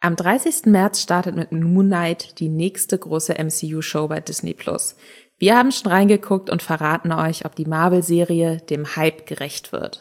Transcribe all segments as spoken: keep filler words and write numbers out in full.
Am dreißigsten März startet mit Moon Knight die nächste große M C U-Show bei Disney Plus. Wir haben schon reingeguckt und verraten euch, ob die Marvel-Serie dem Hype gerecht wird.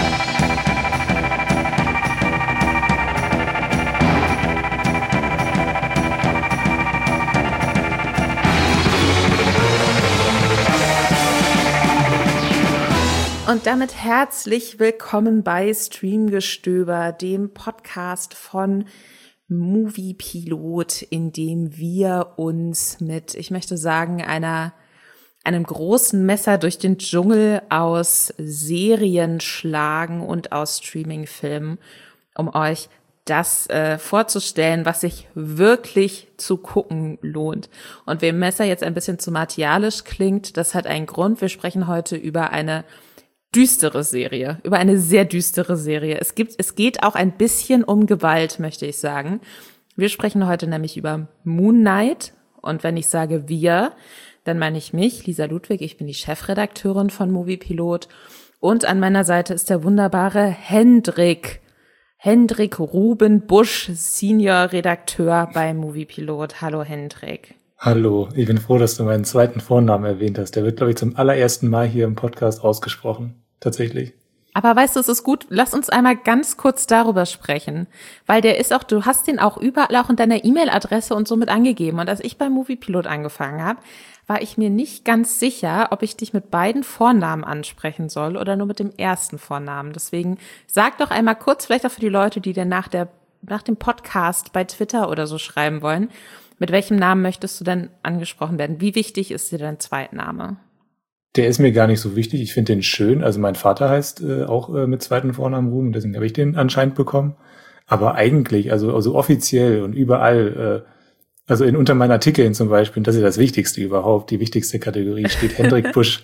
Und damit herzlich willkommen bei Streamgestöber, dem Podcast von Movie Pilot, in dem wir uns mit, ich möchte sagen, einer einem großen Messer durch den Dschungel aus Serien schlagen und aus Streamingfilmen, um euch das äh, vorzustellen, was sich wirklich zu gucken lohnt. Und wem Messer jetzt ein bisschen zu martialisch klingt, das hat einen Grund. Wir sprechen heute über eine düstere Serie, über eine sehr düstere Serie. Es gibt, es geht auch ein bisschen um Gewalt, möchte ich sagen. Wir sprechen heute nämlich über Moon Knight. Und wenn ich sage wir, dann meine ich mich, Lisa Ludwig. Ich bin die Chefredakteurin von Movie Pilot. Und an meiner Seite ist der wunderbare Hendrik. Hendrik Ruben Busch, Senior-Redakteur bei Movie Pilot. Hallo Hendrik. Hallo, ich bin froh, dass du meinen zweiten Vornamen erwähnt hast. Der wird, glaube ich, zum allerersten Mal hier im Podcast ausgesprochen. Tatsächlich. Aber weißt du, es ist gut, lass uns einmal ganz kurz darüber sprechen. Weil der ist auch, du hast den auch überall auch in deiner E-Mail-Adresse und so mit angegeben. Und als ich bei Movie Pilot angefangen habe, war ich mir nicht ganz sicher, ob ich dich mit beiden Vornamen ansprechen soll oder nur mit dem ersten Vornamen. Deswegen sag doch einmal kurz, vielleicht auch für die Leute, die dann nach der, nach dem Podcast bei Twitter oder so schreiben wollen, mit welchem Namen möchtest du denn angesprochen werden? Wie wichtig ist dir dein Zweitname? Der ist mir gar nicht so wichtig. Ich finde den schön. Also mein Vater heißt äh, auch äh, mit zweiten Vornamen Ruben, deswegen habe ich den anscheinend bekommen. Aber eigentlich, also, also offiziell und überall, äh, also in unter meinen Artikeln zum Beispiel, das ist das Wichtigste überhaupt, die wichtigste Kategorie, steht Hendrik Busch.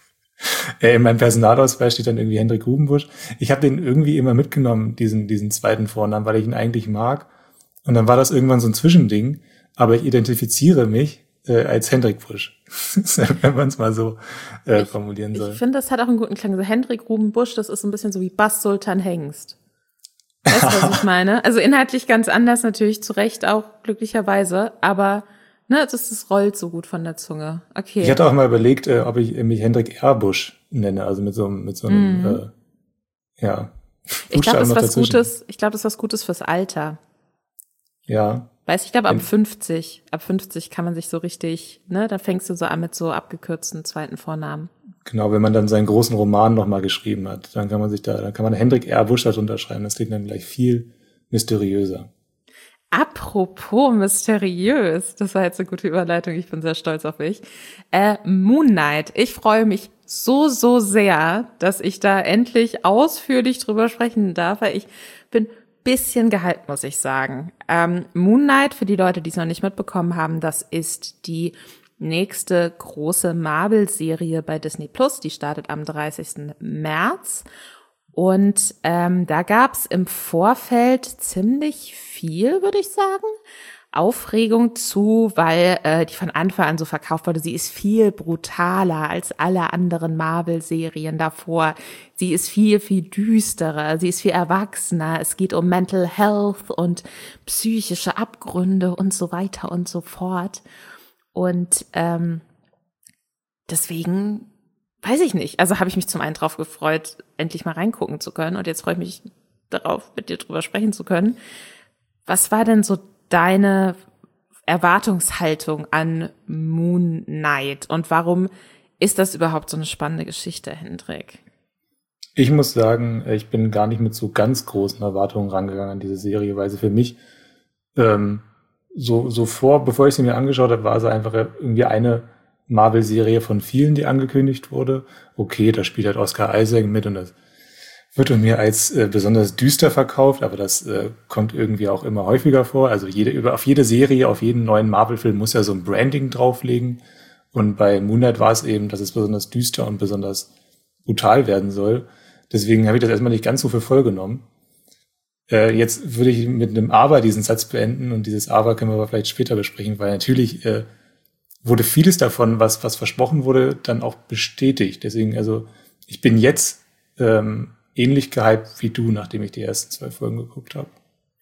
äh, in meinem Personalausweis steht dann irgendwie Hendrik Ruben Busch. Ich habe den irgendwie immer mitgenommen, diesen, diesen zweiten Vornamen, weil ich ihn eigentlich mag. Und dann war das irgendwann so ein Zwischending. Aber ich identifiziere mich äh, als Hendrik Busch, wenn man es mal so äh, ich, formulieren soll. Ich finde, das hat auch einen guten Klang. So Hendrik Ruben Busch, das ist so ein bisschen so wie Bas Sultan Hengst. Weißt du, was ich meine? Also inhaltlich ganz anders natürlich, zu Recht auch, glücklicherweise. Aber ne, das, das rollt so gut von der Zunge. Okay. Ich hatte auch mal überlegt, äh, ob ich mich Hendrik R. Busch nenne, also mit so, mit so einem, mhm. äh, ja. Ich glaube, das ist was Gutes, ich glaube, das ist was Gutes fürs Alter. Ja. Weiß ich glaube, ab fünfzig, ab fünfzig kann man sich so richtig, ne, da fängst du so an mit so abgekürzten zweiten Vornamen. Genau, wenn man dann seinen großen Roman nochmal geschrieben hat, dann kann man sich da, dann kann man Hendrik R. Busch darunter schreiben. Das klingt dann gleich viel mysteriöser. Apropos mysteriös, das war jetzt eine gute Überleitung, ich bin sehr stolz auf mich. Äh, Moon Knight, ich freue mich so, so sehr, dass ich da endlich ausführlich drüber sprechen darf, weil ich bin bisschen gehypt, muss ich sagen. Ähm, Moon Knight, für die Leute, die es noch nicht mitbekommen haben, das ist die nächste große Marvel-Serie bei Disney Plus. Die startet am dreißigsten März. Und ähm, da gab es im Vorfeld ziemlich viel, würde ich sagen, Aufregung zu, weil äh, die von Anfang an so verkauft wurde, sie ist viel brutaler als alle anderen Marvel-Serien davor. Sie ist viel, viel düsterer, sie ist viel erwachsener. Es geht um Mental Health und psychische Abgründe und so weiter und so fort. Und ähm, deswegen, weiß ich nicht, also habe ich mich zum einen drauf gefreut, endlich mal reingucken zu können. Und jetzt freue ich mich darauf, mit dir drüber sprechen zu können. Was war denn so deine Erwartungshaltung an Moon Knight und warum ist das überhaupt so eine spannende Geschichte, Hendrik? Ich muss sagen, ich bin gar nicht mit so ganz großen Erwartungen rangegangen an diese Serie, weil sie für mich ähm, so so vor, bevor ich sie mir angeschaut habe, war sie einfach irgendwie eine Marvel-Serie von vielen, die angekündigt wurde. Okay, da spielt halt Oscar Isaac mit und das wird mir als äh, besonders düster verkauft, aber das äh, kommt irgendwie auch immer häufiger vor. Also jede, über, auf jede Serie, auf jeden neuen Marvel-Film muss ja so ein Branding drauflegen. Und bei Moon Knight war es eben, dass es besonders düster und besonders brutal werden soll. Deswegen habe ich das erstmal nicht ganz so für voll genommen. Äh, jetzt würde ich mit einem Aber diesen Satz beenden und dieses Aber können wir aber vielleicht später besprechen, weil natürlich äh, wurde vieles davon, was was versprochen wurde, dann auch bestätigt. Deswegen, also ich bin jetzt ähm, ähnlich gehypt wie du, nachdem ich die ersten zwei Folgen geguckt habe.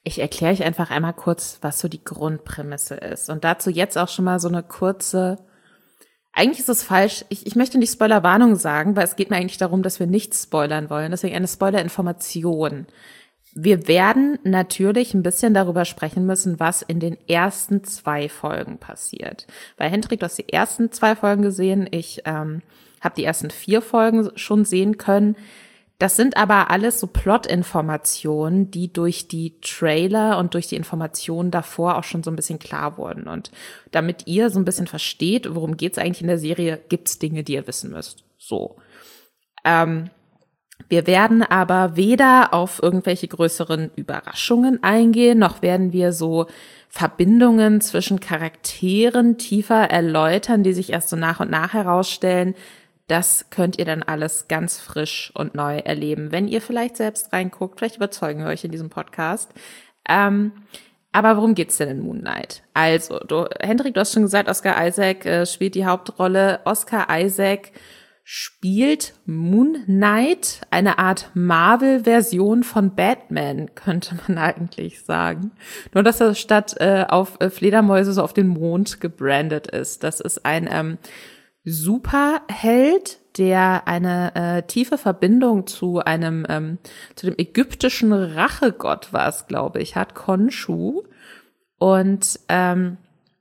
Ich erkläre euch einfach einmal kurz, was so die Grundprämisse ist. Und dazu jetzt auch schon mal so eine kurze, eigentlich ist es falsch, ich, ich möchte nicht Spoilerwarnung sagen, weil es geht mir eigentlich darum, dass wir nichts spoilern wollen. Deswegen eine Spoilerinformation. Wir werden natürlich ein bisschen darüber sprechen müssen, was in den ersten zwei Folgen passiert. Weil Hendrik, du hast die ersten zwei Folgen gesehen, ich ähm, habe die ersten vier Folgen schon sehen können. Das sind aber alles so Plot-Informationen, die durch die Trailer und durch die Informationen davor auch schon so ein bisschen klar wurden. Und damit ihr so ein bisschen versteht, worum geht's eigentlich in der Serie, gibt's Dinge, die ihr wissen müsst. So. Ähm, wir werden aber weder auf irgendwelche größeren Überraschungen eingehen, noch werden wir so Verbindungen zwischen Charakteren tiefer erläutern, die sich erst so nach und nach herausstellen. Das könnt ihr dann alles ganz frisch und neu erleben, wenn ihr vielleicht selbst reinguckt. Vielleicht überzeugen wir euch in diesem Podcast. Ähm, aber worum geht's denn in Moon Knight? Also, du, Hendrik, du hast schon gesagt, Oscar Isaac äh, spielt die Hauptrolle. Oscar Isaac spielt Moon Knight, eine Art Marvel-Version von Batman, könnte man eigentlich sagen. Nur, dass er statt äh, auf äh, Fledermäuse so auf den Mond gebrandet ist. Das ist ein ähm, Superheld, der eine äh, tiefe Verbindung zu einem, ähm, zu dem ägyptischen Rachegott war es, glaube ich, hat, Khonshu. Und ähm,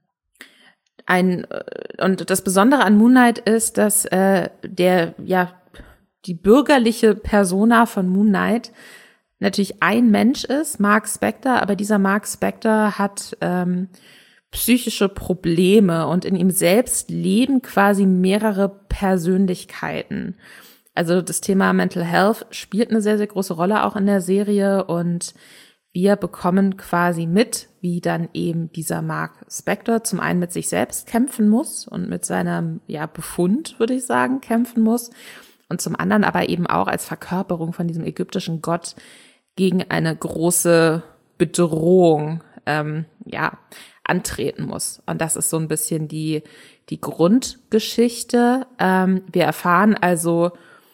ein und das Besondere an Moon Knight ist, dass äh, der ja die bürgerliche Persona von Moon Knight natürlich ein Mensch ist, Mark Spector, aber dieser Mark Spector hat ähm, psychische Probleme und in ihm selbst leben quasi mehrere Persönlichkeiten. Also das Thema Mental Health spielt eine sehr, sehr große Rolle auch in der Serie und wir bekommen quasi mit, wie dann eben dieser Mark Spector zum einen mit sich selbst kämpfen muss und mit seinem ja Befund, würde ich sagen, kämpfen muss und zum anderen aber eben auch als Verkörperung von diesem ägyptischen Gott gegen eine große Bedrohung ähm, ja antreten muss. Und das ist so ein bisschen die die Grundgeschichte. Ähm, wir erfahren also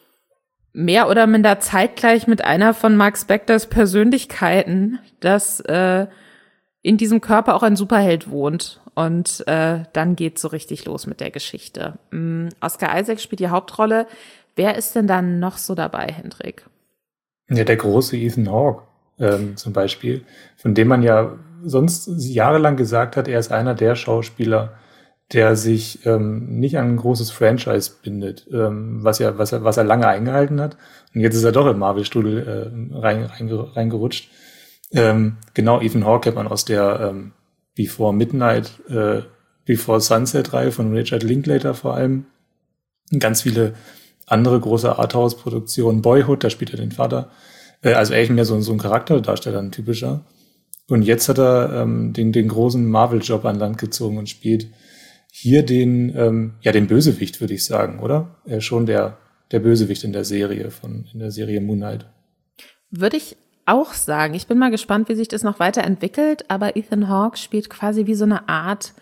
mehr oder minder zeitgleich mit einer von Mark Spectors Persönlichkeiten, dass äh, in diesem Körper auch ein Superheld wohnt. Und äh, dann geht's so richtig los mit der Geschichte. Ähm, Oscar Isaac spielt die Hauptrolle. Wer ist denn dann noch so dabei, Hendrik? Ja, der große Ethan Hawke ähm, zum Beispiel, von dem man ja sonst jahrelang gesagt hat, er ist einer der Schauspieler, der sich ähm, nicht an ein großes Franchise bindet, ähm, was er, was er, was er lange eingehalten hat. Und jetzt ist er doch im Marvel-Strudel äh, rein, reinge, reingerutscht. Ähm, genau, Ethan Hawke kennt man aus der ähm, Before Midnight, äh, Before Sunset-Reihe von Richard Linklater vor allem. Ganz viele andere große Arthouse-Produktionen. Boyhood, da spielt er den Vater. Äh, also eigentlich mehr so, so ein Charakterdarsteller, ein typischer. Und jetzt hat er ähm, den, den großen Marvel-Job an Land gezogen und spielt hier den, ähm, ja, den Bösewicht, würde ich sagen, oder? Er ist schon der, der Bösewicht in der Serie von, in der Serie Moon Knight. Würde ich auch sagen. Ich bin mal gespannt, wie sich das noch weiterentwickelt, aber Ethan Hawke spielt quasi wie so eine Art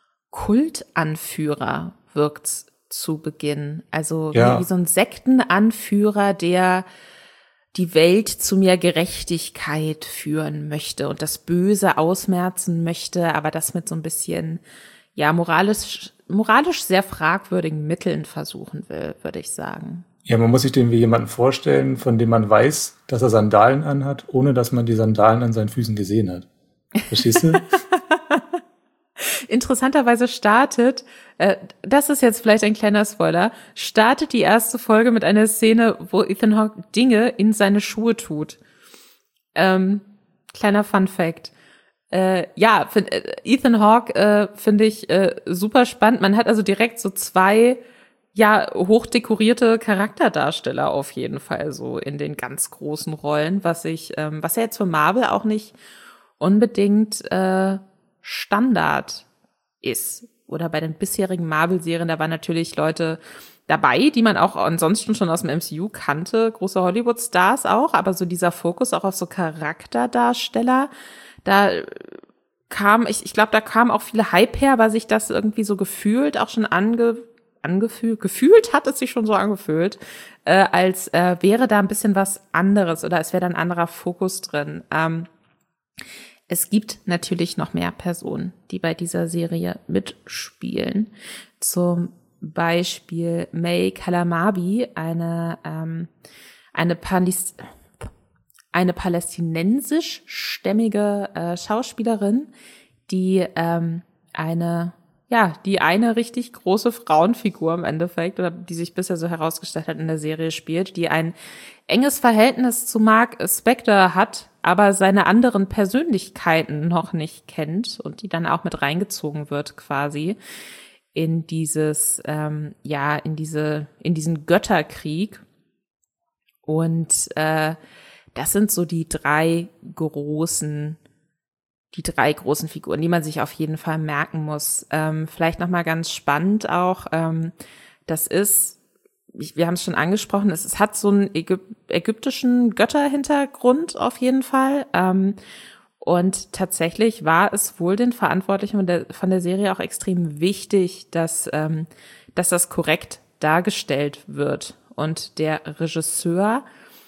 Kultanführer, wirkt's zu Beginn. Also ja. wie, wie so ein Sektenanführer, der die Welt zu mehr Gerechtigkeit führen möchte und das Böse ausmerzen möchte, aber das mit so ein bisschen ja, moralisch, moralisch sehr fragwürdigen Mitteln versuchen will, würde ich sagen. Ja, man muss sich den wie jemanden vorstellen, von dem man weiß, dass er Sandalen anhat, ohne dass man die Sandalen an seinen Füßen gesehen hat. Verstehst du? Interessanterweise startet, äh, das ist jetzt vielleicht ein kleiner Spoiler, startet die erste Folge mit einer Szene, wo Ethan Hawke Dinge in seine Schuhe tut. Ähm, kleiner Fun Fact. Äh, ja, find, äh, Ethan Hawke äh, finde ich äh, super spannend. Man hat also direkt so zwei ja hochdekorierte Charakterdarsteller auf jeden Fall so in den ganz großen Rollen, was ich, ähm, was ja jetzt für Marvel auch nicht unbedingt äh, Standard ist. Oder bei den bisherigen Marvel-Serien, da waren natürlich Leute dabei, die man auch ansonsten schon aus dem M C U kannte, große Hollywood-Stars auch, aber so dieser Fokus auch auf so Charakterdarsteller, da kam, ich, ich glaube, da kam auch viel Hype her, weil sich das irgendwie so gefühlt, auch schon ange, angefühlt, gefühlt hat es sich schon so angefühlt, äh, als äh, wäre da ein bisschen was anderes oder es wäre da ein anderer Fokus drin. Ähm, Es gibt natürlich noch mehr Personen, die bei dieser Serie mitspielen. Zum Beispiel May Kalamabi, eine, ähm, eine, Palis- eine palästinensischstämmige äh, Schauspielerin, die ähm, eine, ja, die eine richtig große Frauenfigur im Endeffekt, oder die sich bisher so herausgestellt hat in der Serie spielt, die ein enges Verhältnis zu Mark Spector hat, aber seine anderen Persönlichkeiten noch nicht kennt und die dann auch mit reingezogen wird quasi in dieses, ähm, ja, in diese, in diesen Götterkrieg. Und äh, das sind so die drei großen, die drei großen Figuren, die man sich auf jeden Fall merken muss. Ähm, vielleicht noch mal ganz spannend auch, ähm, das ist, wir haben es schon angesprochen, es, es hat so einen Ägyp- ägyptischen Götterhintergrund auf jeden Fall. Ähm, und tatsächlich war es wohl den Verantwortlichen von der, von der Serie auch extrem wichtig, dass, ähm, dass das korrekt dargestellt wird. Und der Regisseur,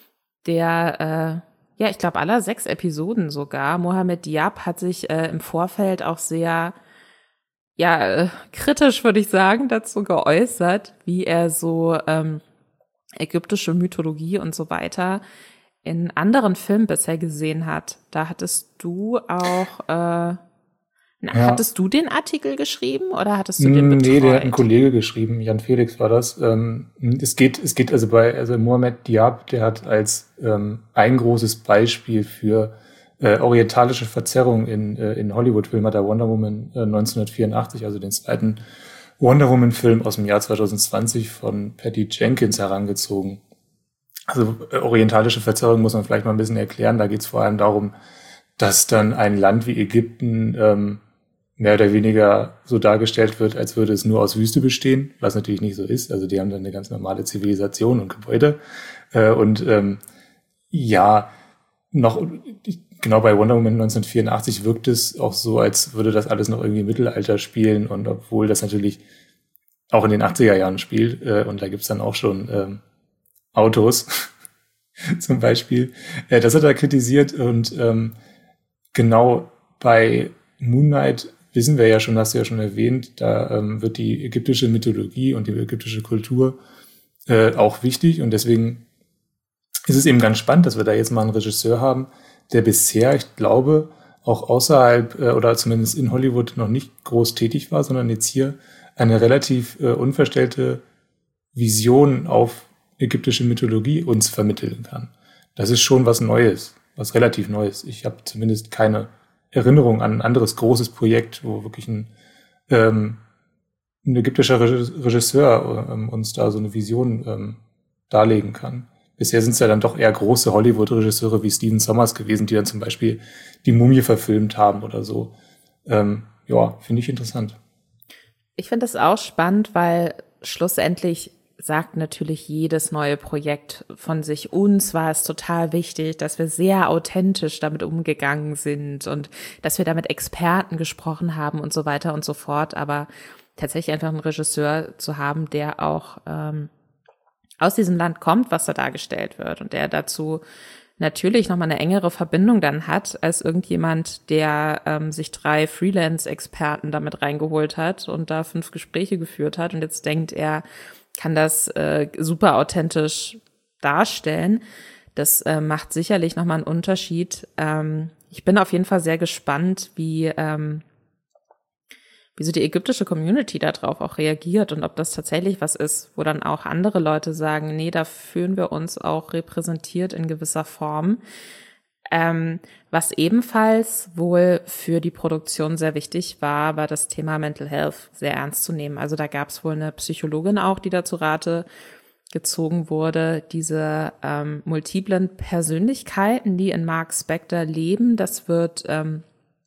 der, äh, ja, ich glaube, aller sechs Episoden sogar, Mohamed Diab, hat sich äh, im Vorfeld auch sehr ja, äh, kritisch, würde ich sagen, dazu geäußert, wie er so ähm, ägyptische Mythologie und so weiter in anderen Filmen bisher gesehen hat. Da hattest du auch, äh, na, Ja. hattest du den Artikel geschrieben oder hattest du den Mm, betreut? Nee, der hat ein Kollege geschrieben, Jan Felix war das. Ähm, es geht, es geht also bei, also Mohamed Diab, der hat als ähm, ein großes Beispiel für Äh, orientalische Verzerrung in, äh, in Hollywood-Filmen hat er Wonder Woman äh, neunzehnhundertvierundachtzig, also den zweiten Wonder Woman-Film aus dem Jahr zwanzig zwanzig von Patty Jenkins herangezogen. Also äh, orientalische Verzerrung muss man vielleicht mal ein bisschen erklären. Da geht es vor allem darum, dass dann ein Land wie Ägypten ähm, mehr oder weniger so dargestellt wird, als würde es nur aus Wüste bestehen, was natürlich nicht so ist. Also die haben dann eine ganz normale Zivilisation und Gebäude. Äh, und ähm, ja, noch genau bei Wonder Woman neunzehnhundertvierundachtzig wirkt es auch so, als würde das alles noch irgendwie im Mittelalter spielen, und obwohl das natürlich auch in den achtziger Jahren spielt, äh, und da gibt's dann auch schon ähm, Autos zum Beispiel. Äh, das hat er kritisiert, und ähm, genau bei Moon Knight wissen wir ja schon, hast du ja schon erwähnt, da ähm, wird die ägyptische Mythologie und die ägyptische Kultur äh, auch wichtig, und deswegen ist es eben ganz spannend, dass wir da jetzt mal einen Regisseur haben, der bisher, ich glaube, auch außerhalb äh, oder zumindest in Hollywood noch nicht groß tätig war, sondern jetzt hier eine relativ äh, unverstellte Vision auf ägyptische Mythologie uns vermitteln kann. Das ist schon was Neues, was relativ Neues. Ich habe zumindest keine Erinnerung an ein anderes großes Projekt, wo wirklich ein, ähm, ein ägyptischer Regisseur ähm, uns da so eine Vision ähm, darlegen kann. Bisher sind es ja dann doch eher große Hollywood-Regisseure wie Stephen Sommers gewesen, die dann zum Beispiel die Mumie verfilmt haben oder so. Ähm, ja, finde ich interessant. Ich finde das auch spannend, weil schlussendlich sagt natürlich jedes neue Projekt von sich. Uns war es total wichtig, dass wir sehr authentisch damit umgegangen sind und dass wir da mit Experten gesprochen haben und so weiter und so fort. Aber tatsächlich einfach einen Regisseur zu haben, der auch ähm, aus diesem Land kommt, was da dargestellt wird, und der dazu natürlich nochmal eine engere Verbindung dann hat, als irgendjemand, der ähm, sich drei Freelance-Experten damit reingeholt hat und da fünf Gespräche geführt hat und jetzt denkt, er kann das äh, super authentisch darstellen. Das äh, macht sicherlich nochmal einen Unterschied. Ähm, ich bin auf jeden Fall sehr gespannt, wie ähm, wie so die ägyptische Community darauf auch reagiert und ob das tatsächlich was ist, wo dann auch andere Leute sagen, nee, da fühlen wir uns auch repräsentiert in gewisser Form. Ähm, was ebenfalls wohl für die Produktion sehr wichtig war, war das Thema Mental Health sehr ernst zu nehmen. Also da gab es wohl eine Psychologin auch, die da zu Rate gezogen wurde. Diese ähm, multiplen Persönlichkeiten, die in Mark Spector leben, das wird ähm,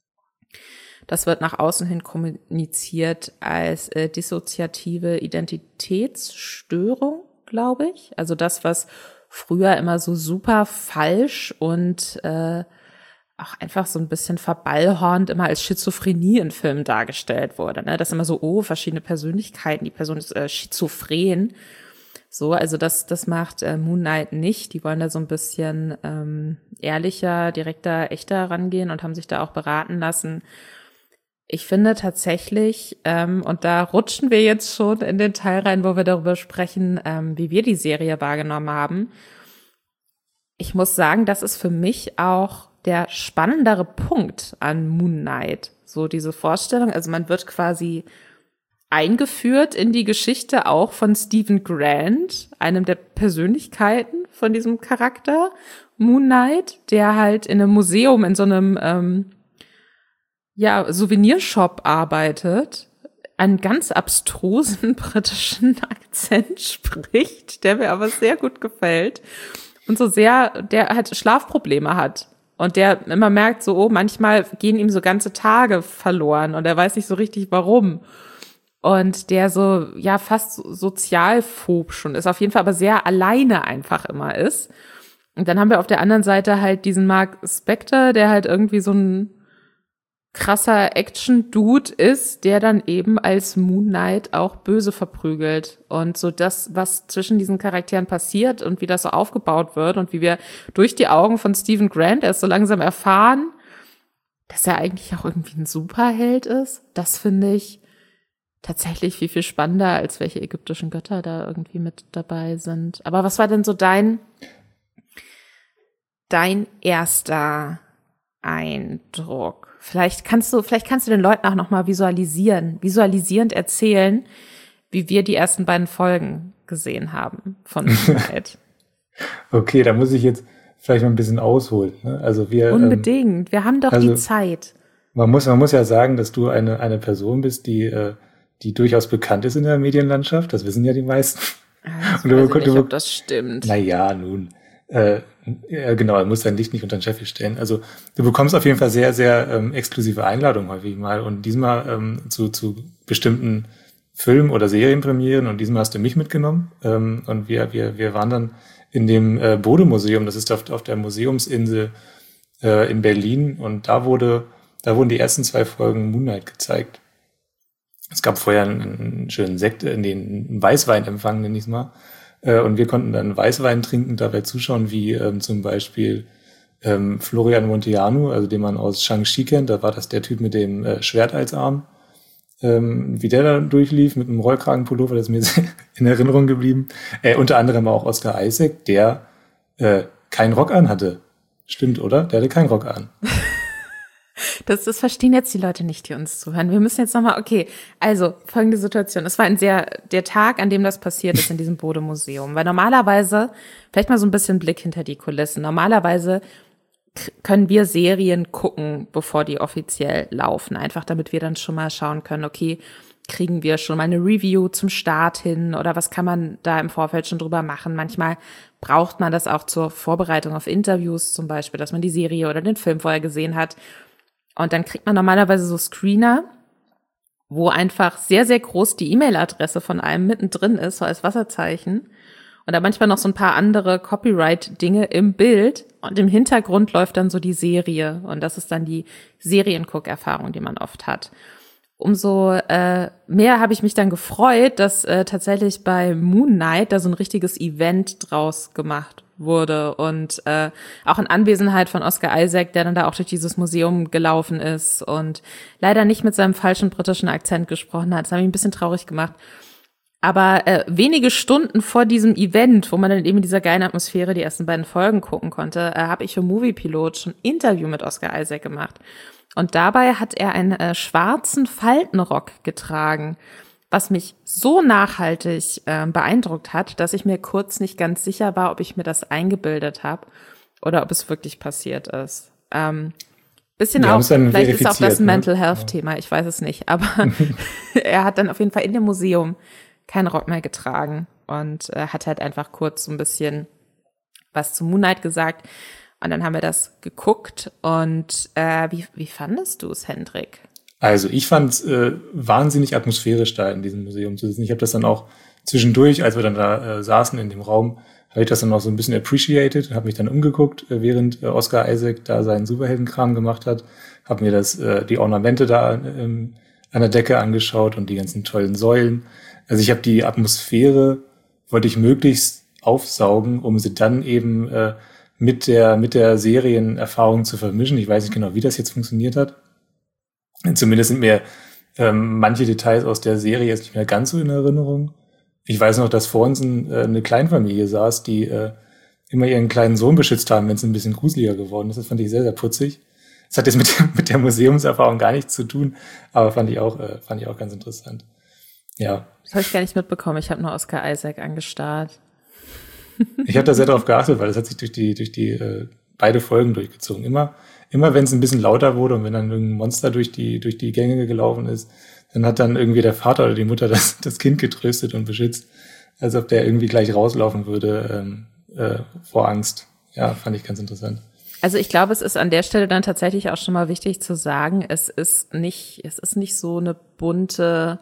Das wird nach außen hin kommuniziert als äh, dissoziative Identitätsstörung, glaube ich. Also das, was früher immer so super falsch und äh, auch einfach so ein bisschen verballhornt immer als Schizophrenie in Filmen dargestellt wurde. Ne? Das ist immer so, oh, verschiedene Persönlichkeiten, die Person ist äh, schizophren. So, also das, das macht äh, Moon Knight nicht. Die wollen da so ein bisschen ähm, ehrlicher, direkter, echter rangehen und haben sich da auch beraten lassen. Ich finde tatsächlich, ähm, und da rutschen wir jetzt schon in den Teil rein, wo wir darüber sprechen, ähm, wie wir die Serie wahrgenommen haben. Ich muss sagen, das ist für mich auch der spannendere Punkt an Moon Knight. So diese Vorstellung, also man wird quasi eingeführt in die Geschichte auch von Stephen Grant, einem der Persönlichkeiten von diesem Charakter, Moon Knight, der halt in einem Museum, in so einem ähm, ja, Souvenirshop arbeitet, einen ganz abstrusen britischen Akzent spricht, der mir aber sehr gut gefällt und so sehr, der halt Schlafprobleme hat. Und der immer merkt so, oh, manchmal gehen ihm so ganze Tage verloren und er weiß nicht so richtig, warum. Und der so, ja, fast sozialphob schon ist, auf jeden Fall aber sehr alleine einfach immer ist. Und dann haben wir auf der anderen Seite halt diesen Mark Spector, der halt irgendwie so ein krasser Action-Dude ist, der dann eben als Moon Knight auch böse verprügelt. Und so das, was zwischen diesen Charakteren passiert und wie das so aufgebaut wird und wie wir durch die Augen von Stephen Grant erst so langsam erfahren, dass er eigentlich auch irgendwie ein Superheld ist, das finde ich tatsächlich viel, viel spannender, als welche ägyptischen Götter da irgendwie mit dabei sind. Aber was war denn so dein, dein erster Eindruck? Vielleicht kannst du, vielleicht kannst du den Leuten auch nochmal visualisieren, visualisierend erzählen, wie wir die ersten beiden Folgen gesehen haben von Moonlight. Okay, da muss ich jetzt vielleicht mal ein bisschen ausholen. Ne? Also wir unbedingt. Ähm, wir haben doch also die Zeit. Man muss, man muss ja sagen, dass du eine eine Person bist, die äh, die durchaus bekannt ist in der Medienlandschaft. Das wissen ja die meisten. Ich weiß du, nicht, du, ob das stimmt. Na ja, nun. Äh, ja, genau, er muss sein Licht nicht unter den Scheffel stellen. Also du bekommst auf jeden Fall sehr, sehr ähm, exklusive Einladungen häufig mal und diesmal ähm, zu, zu bestimmten Film- oder Serienpremieren und diesmal hast du mich mitgenommen ähm, und wir, wir, wir waren dann in dem äh, Bode-Museum, das ist auf, auf der Museumsinsel äh, in Berlin und da wurde, da wurden die ersten zwei Folgen Moon Knight gezeigt. Es gab vorher einen, einen schönen Sekt, in den einen Weißweinempfang, nenne ich es mal. Und wir konnten dann Weißwein trinken, dabei zuschauen, wie ähm, zum Beispiel ähm, Florian Monteanu, also den man aus Shang-Chi kennt, da war das der Typ mit dem äh, Schwert als Arm, ähm, wie der da durchlief mit einem Rollkragenpullover, das ist mir sehr in Erinnerung geblieben. Äh, unter anderem auch Oscar Isaac, der äh, keinen Rock an hatte. Stimmt, oder? Der hatte keinen Rock an. Das, das verstehen jetzt die Leute nicht, die uns zuhören. Wir müssen jetzt nochmal, okay, also folgende Situation. Es war ein sehr, der Tag, an dem das passiert ist in diesem Bode-Museum. Weil normalerweise, vielleicht mal so ein bisschen Blick hinter die Kulissen, normalerweise können wir Serien gucken, bevor die offiziell laufen. Einfach damit wir dann schon mal schauen können, okay, kriegen wir schon mal eine Review zum Start hin oder was kann man da im Vorfeld schon drüber machen. Manchmal braucht man das auch zur Vorbereitung auf Interviews zum Beispiel, dass man die Serie oder den Film vorher gesehen hat. Und dann kriegt man normalerweise so Screener, wo einfach sehr, sehr groß die E-Mail-Adresse von einem mittendrin ist, so als Wasserzeichen. Und da manchmal noch so ein paar andere Copyright-Dinge im Bild. Und im Hintergrund läuft dann so die Serie. Und das ist dann die Serienguck-Erfahrung, die man oft hat. Umso äh, mehr habe ich mich dann gefreut, dass äh, tatsächlich bei Moon Knight da so ein richtiges Event draus gemacht wurde und äh, auch in Anwesenheit von Oscar Isaac, der dann da auch durch dieses Museum gelaufen ist und leider nicht mit seinem falschen britischen Akzent gesprochen hat. Das hat mich ein bisschen traurig gemacht. Aber äh, wenige Stunden vor diesem Event, wo man dann eben in dieser geilen Atmosphäre die ersten beiden Folgen gucken konnte, äh, habe ich für Movie Pilot schon ein Interview mit Oscar Isaac gemacht. Und dabei hat er einen äh, schwarzen Faltenrock getragen, was mich so nachhaltig äh, beeindruckt hat, dass ich mir kurz nicht ganz sicher war, ob ich mir das eingebildet habe oder ob es wirklich passiert ist. Ähm, bisschen auch, vielleicht ist auch das ein Mental Health Thema, ich weiß es nicht, aber er hat dann auf jeden Fall in dem Museum keinen Rock mehr getragen und äh, hat halt einfach kurz so ein bisschen was zu Moon Knight gesagt. Und dann haben wir das geguckt und äh, wie, wie fandest du es, Hendrik? Also ich fand es äh, wahnsinnig atmosphärisch da in diesem Museum zu sitzen. Ich habe das dann auch zwischendurch, als wir dann da äh, saßen in dem Raum, habe ich das dann auch so ein bisschen appreciated und habe mich dann umgeguckt, äh, während äh, Oscar Isaac da seinen Superheldenkram gemacht hat, habe mir das äh, die Ornamente da ähm, an der Decke angeschaut und die ganzen tollen Säulen. Also ich habe die Atmosphäre wollte ich möglichst aufsaugen, um sie dann eben äh, mit der mit der Serienerfahrung zu vermischen. Ich weiß nicht genau, wie das jetzt funktioniert hat. Zumindest sind mir ähm, manche Details aus der Serie jetzt nicht mehr ganz so in Erinnerung. Ich weiß noch, dass vor uns ein, äh, eine Kleinfamilie saß, die äh, immer ihren kleinen Sohn beschützt haben, wenn es ein bisschen gruseliger geworden ist. Das fand ich sehr, sehr putzig. Das hat jetzt mit, mit der Museumserfahrung gar nichts zu tun, aber fand ich auch, äh, fand ich auch ganz interessant. Ja. Das habe ich gar nicht mitbekommen. Ich habe nur Oscar Isaac angestarrt. Ich habe da sehr drauf geachtet, weil das hat sich durch die durch die äh, beide Folgen durchgezogen. Immer, immer wenn es ein bisschen lauter wurde und wenn dann irgendein Monster durch die durch die Gänge gelaufen ist, dann hat dann irgendwie der Vater oder die Mutter das das Kind getröstet und beschützt, als ob der irgendwie gleich rauslaufen würde ähm, äh, vor Angst. Ja, fand ich ganz interessant. Also ich glaube, es ist an der Stelle dann tatsächlich auch schon mal wichtig zu sagen, es ist nicht, es ist nicht so eine bunte,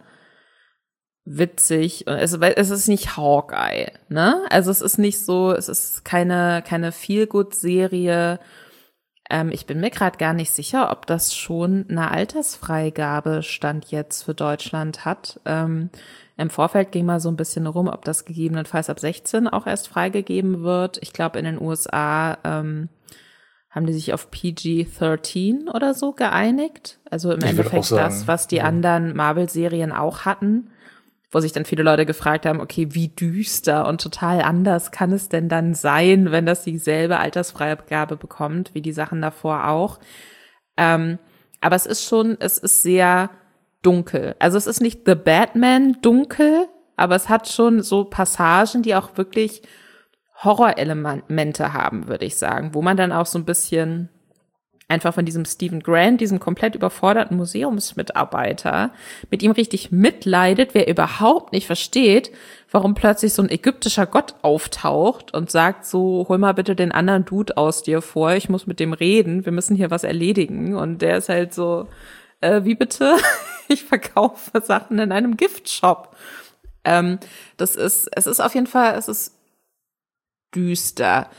witzig, also es ist nicht Hawkeye, ne? Also es ist nicht so, es ist keine keine Feel-Good-Serie. Ähm, ich bin mir gerade gar nicht sicher, ob das schon eine Altersfreigabe Stand jetzt für Deutschland hat. Ähm, Im Vorfeld ging mal so ein bisschen rum, ob das gegebenenfalls ab sechzehn auch erst freigegeben wird. Ich glaube, in den U S A ähm, haben die sich auf P G dreizehn oder so geeinigt. Also im Ich Endeffekt sagen, das, was die ja. anderen Marvel-Serien auch hatten, wo sich dann viele Leute gefragt haben, okay, wie düster und total anders kann es denn dann sein, wenn das dieselbe Altersfreigabe bekommt, wie die Sachen davor auch. Ähm, aber es ist schon, es ist sehr dunkel. Also es ist nicht The Batman dunkel, aber es hat schon so Passagen, die auch wirklich Horrorelemente haben, würde ich sagen, wo man dann auch so ein bisschen einfach von diesem Stephen Grant, diesem komplett überforderten Museumsmitarbeiter, mit ihm richtig mitleidet, wer überhaupt nicht versteht, warum plötzlich so ein ägyptischer Gott auftaucht und sagt so, hol mal bitte den anderen Dude aus dir vor, ich muss mit dem reden, wir müssen hier was erledigen. Und der ist halt so, äh, wie bitte? Ich verkaufe Sachen in einem Giftshop. Ähm, das ist, es ist auf jeden Fall, es ist düster.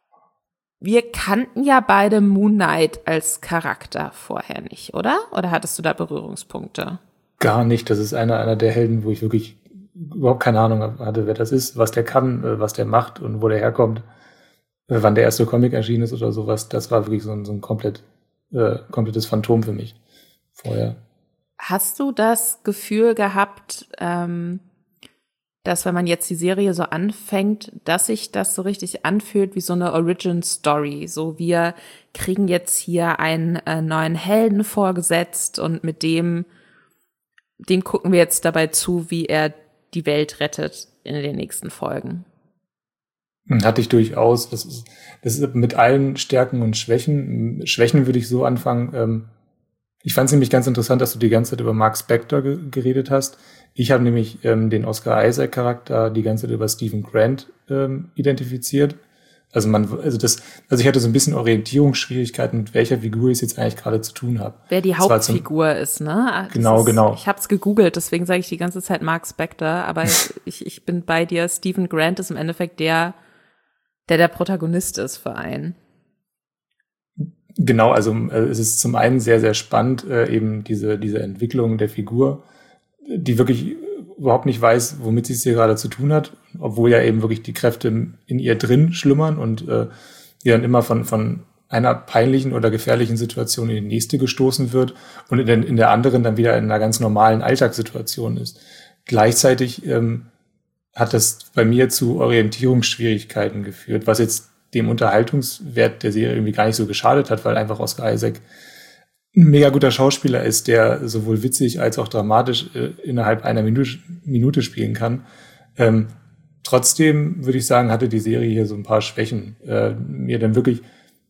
Wir kannten ja beide Moon Knight als Charakter vorher nicht, oder? Oder hattest du da Berührungspunkte? Gar nicht. Das ist einer, einer der Helden, wo ich wirklich überhaupt keine Ahnung hatte, wer das ist, was der kann, was der macht und wo der herkommt, wann der erste Comic erschienen ist oder sowas. Das war wirklich so ein, so ein komplett, äh, komplettes Phantom für mich vorher. Hast du das Gefühl gehabt, ähm, dass wenn man jetzt die Serie so anfängt, dass sich das so richtig anfühlt wie so eine Origin-Story. So, wir kriegen jetzt hier einen äh, neuen Helden vorgesetzt und mit dem, dem gucken wir jetzt dabei zu, wie er die Welt rettet in den nächsten Folgen. Hatte ich durchaus. Das ist, das ist mit allen Stärken und Schwächen. Schwächen würde ich so anfangen. Ähm, ich fand es nämlich ganz interessant, dass du die ganze Zeit über Mark Spector ge- geredet hast. Ich habe nämlich ähm, den Oscar Isaac-Charakter die ganze Zeit über Stephen Grant ähm, identifiziert. Also man, also das, also ich hatte so ein bisschen Orientierungsschwierigkeiten, mit welcher Figur ich es jetzt eigentlich gerade zu tun habe. Wer die Hauptfigur zum, ist, ne? Das genau, ist, genau. Ich habe es gegoogelt, deswegen sage ich die ganze Zeit Mark Spector, aber ich, ich bin bei dir. Stephen Grant ist im Endeffekt der, der der Protagonist ist für einen. Genau, also äh, es ist zum einen sehr, sehr spannend, äh, eben diese diese Entwicklung der Figur, die wirklich überhaupt nicht weiß, womit sie es hier gerade zu tun hat, obwohl ja eben wirklich die Kräfte in ihr drin schlummern und äh, die dann immer von von einer peinlichen oder gefährlichen Situation in die nächste gestoßen wird und in, den, in der anderen dann wieder in einer ganz normalen Alltagssituation ist. Gleichzeitig ähm, hat das bei mir zu Orientierungsschwierigkeiten geführt, was jetzt dem Unterhaltungswert der Serie irgendwie gar nicht so geschadet hat, weil einfach Oscar Isaac ein mega guter Schauspieler ist, der sowohl witzig als auch dramatisch äh, innerhalb einer Minute, Minute spielen kann. Ähm, trotzdem würde ich sagen, hatte die Serie hier so ein paar Schwächen. Äh, mir dann wirklich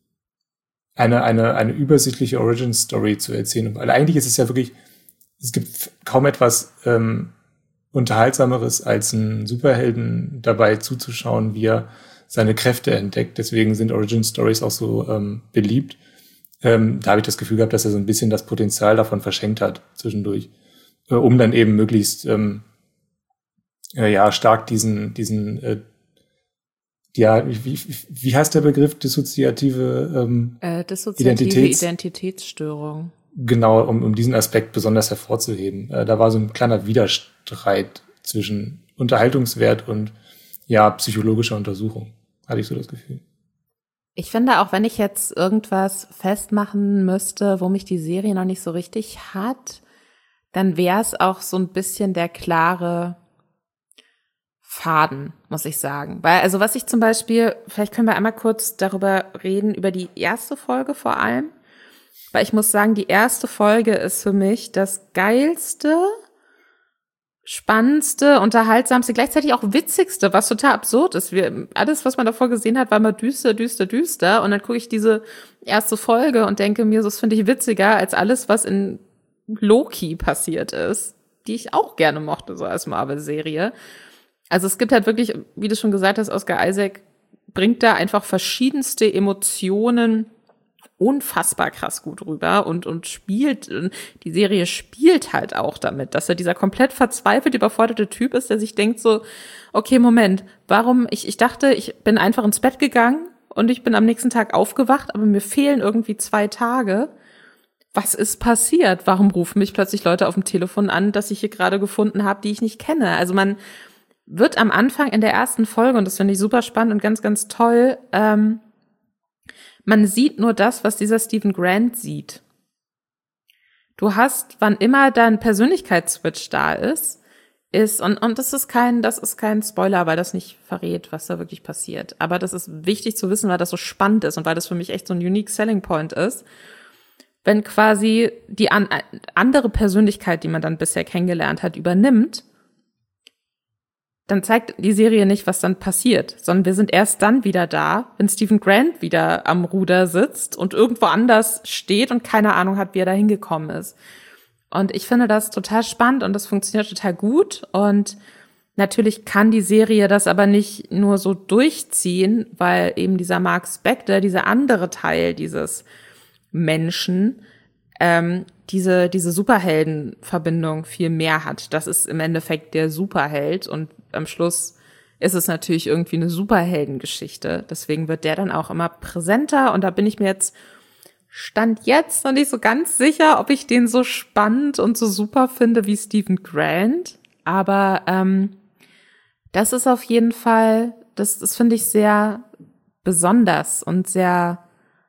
eine, eine, eine übersichtliche Origin-Story zu erzählen. Weil eigentlich ist es ja wirklich, es gibt kaum etwas ähm, Unterhaltsameres, als einen Superhelden dabei zuzuschauen, wie er seine Kräfte entdeckt. Deswegen sind Origin-Stories auch so ähm, beliebt. Ähm, da habe ich das Gefühl gehabt, dass er so ein bisschen das Potenzial davon verschenkt hat zwischendurch, äh, um dann eben möglichst ähm, äh, ja stark diesen diesen äh, ja wie, wie, wie heißt der Begriff dissoziative ähm, äh, dissoziative Identitäts- Identitätsstörung. Genau, um um diesen Aspekt besonders hervorzuheben. Äh, da war so ein kleiner Widerstreit zwischen Unterhaltungswert und ja, psychologischer Untersuchung, hatte ich so das Gefühl. Ich finde, auch wenn ich jetzt irgendwas festmachen müsste, wo mich die Serie noch nicht so richtig hat, dann wäre es auch so ein bisschen der klare Faden, muss ich sagen. Weil, also was ich zum Beispiel, vielleicht können wir einmal kurz darüber reden, über die erste Folge vor allem. Weil ich muss sagen, die erste Folge ist für mich das geilste, spannendste, unterhaltsamste, gleichzeitig auch witzigste, was total absurd ist. Wir, alles, was man davor gesehen hat, war immer düster, düster, düster. Und dann gucke ich diese erste Folge und denke mir, das finde ich witziger als alles, was in Loki passiert ist, die ich auch gerne mochte, so als Marvel-Serie. Also es gibt halt wirklich, wie du schon gesagt hast, Oscar Isaac bringt da einfach verschiedenste Emotionen unfassbar krass gut rüber und und spielt, die Serie spielt halt auch damit, dass er dieser komplett verzweifelt überforderte Typ ist, der sich denkt so, okay, Moment, warum, ich ich dachte, ich bin einfach ins Bett gegangen und ich bin am nächsten Tag aufgewacht, aber mir fehlen irgendwie zwei Tage. Was ist passiert? Warum rufen mich plötzlich Leute auf dem Telefon an, dass ich hier gerade gefunden habe, die ich nicht kenne? Also man wird am Anfang in der ersten Folge, und das finde ich super spannend und ganz, ganz toll, ähm, man sieht nur das, was dieser Stephen Grant sieht. Du hast, wann immer da ein Persönlichkeitsswitch da ist, ist, und, und das ist kein, das ist kein Spoiler, weil das nicht verrät, was da wirklich passiert. Aber das ist wichtig zu wissen, weil das so spannend ist und weil das für mich echt so ein unique selling point ist. Wenn quasi die an, andere Persönlichkeit, die man dann bisher kennengelernt hat, übernimmt, dann zeigt die Serie nicht, was dann passiert, sondern wir sind erst dann wieder da, wenn Stephen Grant wieder am Ruder sitzt und irgendwo anders steht und keine Ahnung hat, wie er da hingekommen ist. Und ich finde das total spannend und das funktioniert total gut. Und natürlich kann die Serie das aber nicht nur so durchziehen, weil eben dieser Mark Spector, dieser andere Teil dieses Menschen, ähm, diese diese Superheldenverbindung viel mehr hat. Das ist im Endeffekt der Superheld und am Schluss ist es natürlich irgendwie eine Superheldengeschichte. Deswegen wird der dann auch immer präsenter und da bin ich mir jetzt Stand jetzt noch nicht so ganz sicher, ob ich den so spannend und so super finde wie Stephen Grant. Aber ähm, das ist auf jeden Fall, das, das finde ich sehr besonders und sehr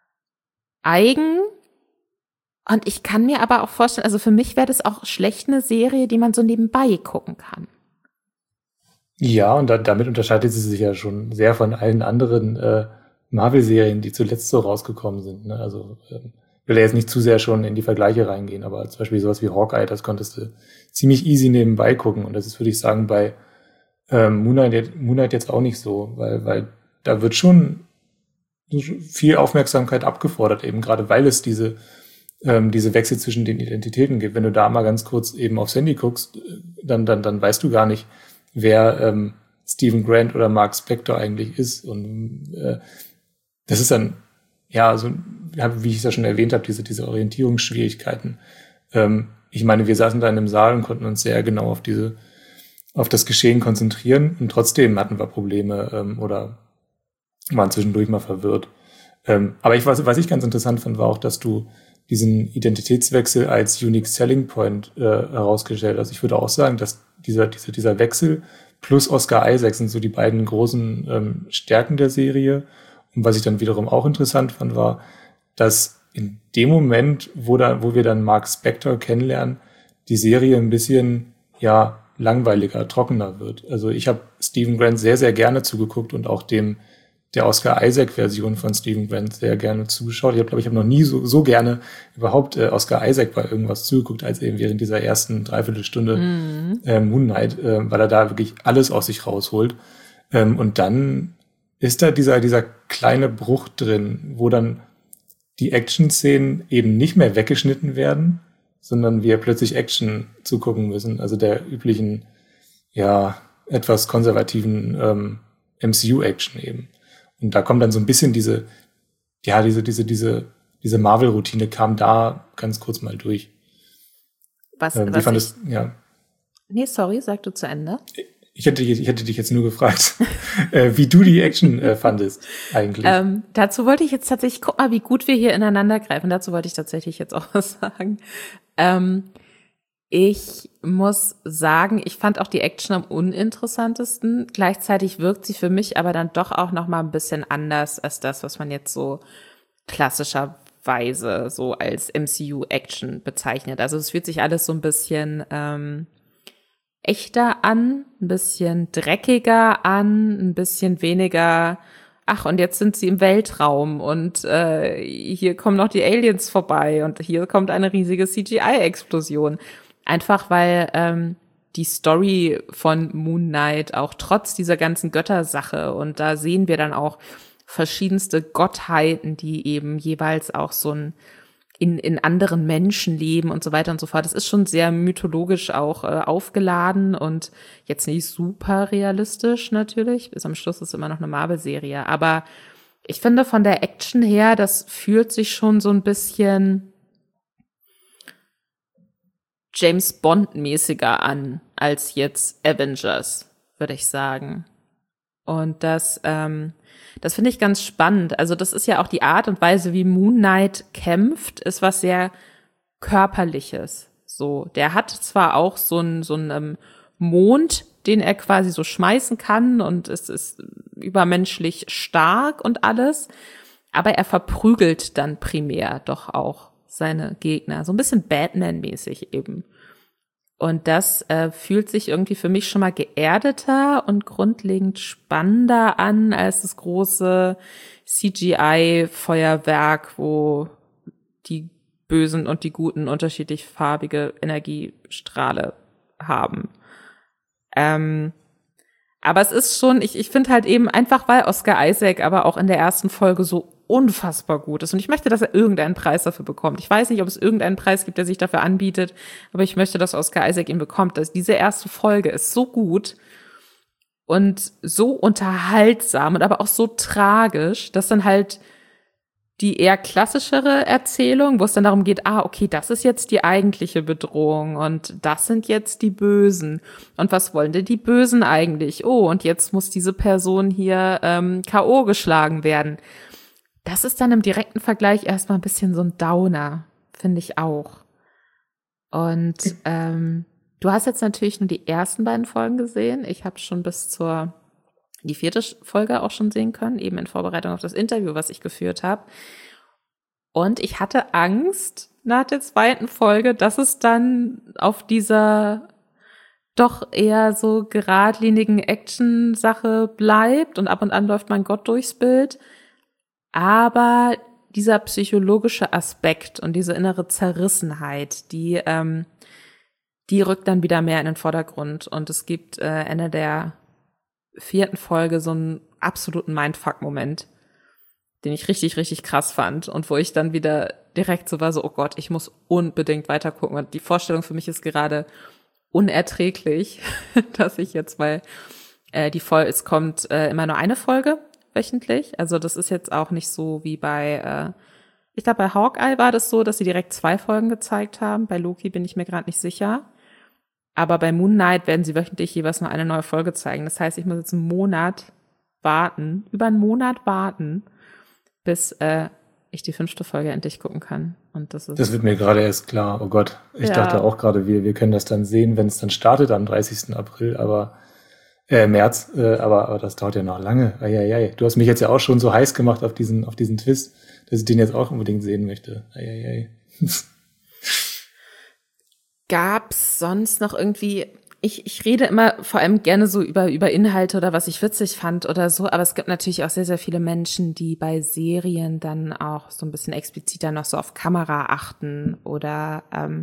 eigen. Und ich kann mir aber auch vorstellen, also für mich wäre das auch schlecht eine Serie, die man so nebenbei gucken kann. Ja, und da, damit unterscheidet sie sich ja schon sehr von allen anderen äh, Marvel-Serien, die zuletzt so rausgekommen sind. Ne? Also ähm, ich will ja jetzt nicht zu sehr schon in die Vergleiche reingehen, aber zum Beispiel sowas wie Hawkeye, das konntest du ziemlich easy nebenbei gucken. Und das ist, würde ich sagen, bei ähm, Moon Knight, Moon Knight jetzt auch nicht so, weil, weil da wird schon viel Aufmerksamkeit abgefordert, eben gerade weil es diese ähm, diese Wechsel zwischen den Identitäten gibt. Wenn du da mal ganz kurz eben aufs Handy guckst, dann dann dann weißt du gar nicht, wer ähm, Stephen Grant oder Mark Spector eigentlich ist. Und äh, das ist dann, ja, so, wie ich es ja schon erwähnt habe, diese diese Orientierungsschwierigkeiten. Ähm, ich meine, wir saßen da in einem Saal und konnten uns sehr genau auf diese auf das Geschehen konzentrieren und trotzdem hatten wir Probleme ähm, oder waren zwischendurch mal verwirrt. Ähm, aber ich was, was ich ganz interessant fand, war auch, dass du diesen Identitätswechsel als Unique Selling Point äh, herausgestellt hast. Ich würde auch sagen, dass dieser dieser dieser Wechsel plus Oscar Isaac sind so die beiden großen ähm, Stärken der Serie. Und was ich dann wiederum auch interessant fand, war, dass in dem Moment, wo da, wo wir dann Mark Spector kennenlernen, die Serie ein bisschen, ja, langweiliger, trockener wird. Also ich habe Stephen Grant sehr, sehr gerne zugeguckt und auch dem der Oscar Isaac-Version von Stephen Grant sehr gerne zugeschaut. Ich glaube, ich habe noch nie so, so gerne überhaupt äh, Oscar Isaac bei irgendwas zugeguckt, als eben während dieser ersten Dreiviertelstunde mhm. äh, Moon Knight, äh, weil er da wirklich alles aus sich rausholt. Ähm, und dann ist da dieser, dieser kleine Bruch drin, wo dann die Action-Szenen eben nicht mehr weggeschnitten werden, sondern wir plötzlich Action zugucken müssen, also der üblichen, ja, etwas konservativen ähm, M C U-Action eben. Und da kommt dann so ein bisschen diese, ja, diese, diese, diese, diese Marvel-Routine kam da ganz kurz mal durch. Was, ähm, wie was fandest, ich, ja. Nee, sorry, sag du zu Ende. Ich hätte, ich hätte dich jetzt nur gefragt, äh, wie du die Action äh, fandest eigentlich. Ähm, dazu wollte ich jetzt tatsächlich, guck mal, wie gut wir hier ineinander greifen. Dazu wollte ich tatsächlich jetzt auch was sagen. Ähm, Ich muss sagen, ich fand auch die Action am uninteressantesten. Gleichzeitig wirkt sie für mich aber dann doch auch noch mal ein bisschen anders als das, was man jetzt so klassischerweise so als M C U-Action bezeichnet. Also es fühlt sich alles so ein bisschen ähm, echter an, ein bisschen dreckiger an, ein bisschen weniger, ach, und jetzt sind sie im Weltraum und äh, hier kommen noch die Aliens vorbei und hier kommt eine riesige C G I-Explosion. Einfach weil ähm, die Story von Moon Knight auch trotz dieser ganzen Göttersache, und da sehen wir dann auch verschiedenste Gottheiten, die eben jeweils auch so ein in in anderen Menschen leben und so weiter und so fort. Das ist schon sehr mythologisch auch äh, aufgeladen und jetzt nicht super realistisch natürlich. Bis am Schluss ist es immer noch eine Marvel-Serie. Aber ich finde von der Action her, das fühlt sich schon so ein bisschen James Bond-mäßiger an als jetzt Avengers, würde ich sagen. Und das, ähm, das finde ich ganz spannend. Also das ist ja auch die Art und Weise, wie Moon Knight kämpft, ist was sehr Körperliches. So, der hat zwar auch so einen so einen ähm, Mond, den er quasi so schmeißen kann, und es ist übermenschlich stark und alles, aber er verprügelt dann primär doch auch seine Gegner. So ein bisschen Batman-mäßig eben. Und das äh, fühlt sich irgendwie für mich schon mal geerdeter und grundlegend spannender an als das große C G I-Feuerwerk, wo die Bösen und die Guten unterschiedlich farbige Energiestrahle haben. Ähm, aber es ist schon, ich, ich finde halt eben einfach, weil Oscar Isaac aber auch in der ersten Folge so unfassbar gut ist. Und ich möchte, dass er irgendeinen Preis dafür bekommt. Ich weiß nicht, ob es irgendeinen Preis gibt, der sich dafür anbietet, aber ich möchte, dass Oscar Isaac ihn bekommt. Dass diese erste Folge ist so gut und so unterhaltsam und aber auch so tragisch, dass dann halt die eher klassischere Erzählung, wo es dann darum geht, ah, okay, das ist jetzt die eigentliche Bedrohung und das sind jetzt die Bösen. Und was wollen denn die Bösen eigentlich? Oh, und jetzt muss diese Person hier ähm, K O geschlagen werden. Das ist dann im direkten Vergleich erstmal ein bisschen so ein Downer, finde ich auch. Und ähm, du hast jetzt natürlich nur die ersten beiden Folgen gesehen. Ich habe schon bis zur die vierte Folge auch schon sehen können, eben in Vorbereitung auf das Interview, was ich geführt habe. Und ich hatte Angst nach der zweiten Folge, dass es dann auf dieser doch eher so geradlinigen Action-Sache bleibt und ab und an läuft mein Gott durchs Bild. Aber dieser psychologische Aspekt und diese innere Zerrissenheit, die ähm, die rückt dann wieder mehr in den Vordergrund. Und es gibt äh, Ende der vierten Folge so einen absoluten Mindfuck-Moment, den ich richtig, richtig krass fand und wo ich dann wieder direkt so war, so, oh Gott, ich muss unbedingt weiter gucken. Und die Vorstellung für mich ist gerade unerträglich, dass ich jetzt, weil äh, die Folge, es kommt äh, immer nur eine Folge wöchentlich. Also das ist jetzt auch nicht so wie bei, äh, ich glaube, bei Hawkeye war das so, dass sie direkt zwei Folgen gezeigt haben. Bei Loki bin ich mir gerade nicht sicher. Aber bei Moon Knight werden sie wöchentlich jeweils nur eine neue Folge zeigen. Das heißt, ich muss jetzt einen Monat warten, über einen Monat warten, bis äh, ich die fünfte Folge endlich gucken kann. Und das ist. Das wird mir gerade erst klar. Oh Gott. Ich ja. dachte auch gerade, wir, wir können das dann sehen, wenn es dann startet am dreißigsten April, aber Äh, März, äh, aber, aber das dauert ja noch lange. Eieiei. Du hast mich jetzt ja auch schon so heiß gemacht auf diesen, auf diesen Twist, dass ich den jetzt auch unbedingt sehen möchte. Eieiei. Gab's sonst noch irgendwie, ich, ich rede immer vor allem gerne so über, über Inhalte oder was ich witzig fand oder so, aber es gibt natürlich auch sehr, sehr viele Menschen, die bei Serien dann auch so ein bisschen expliziter noch so auf Kamera achten oder ähm,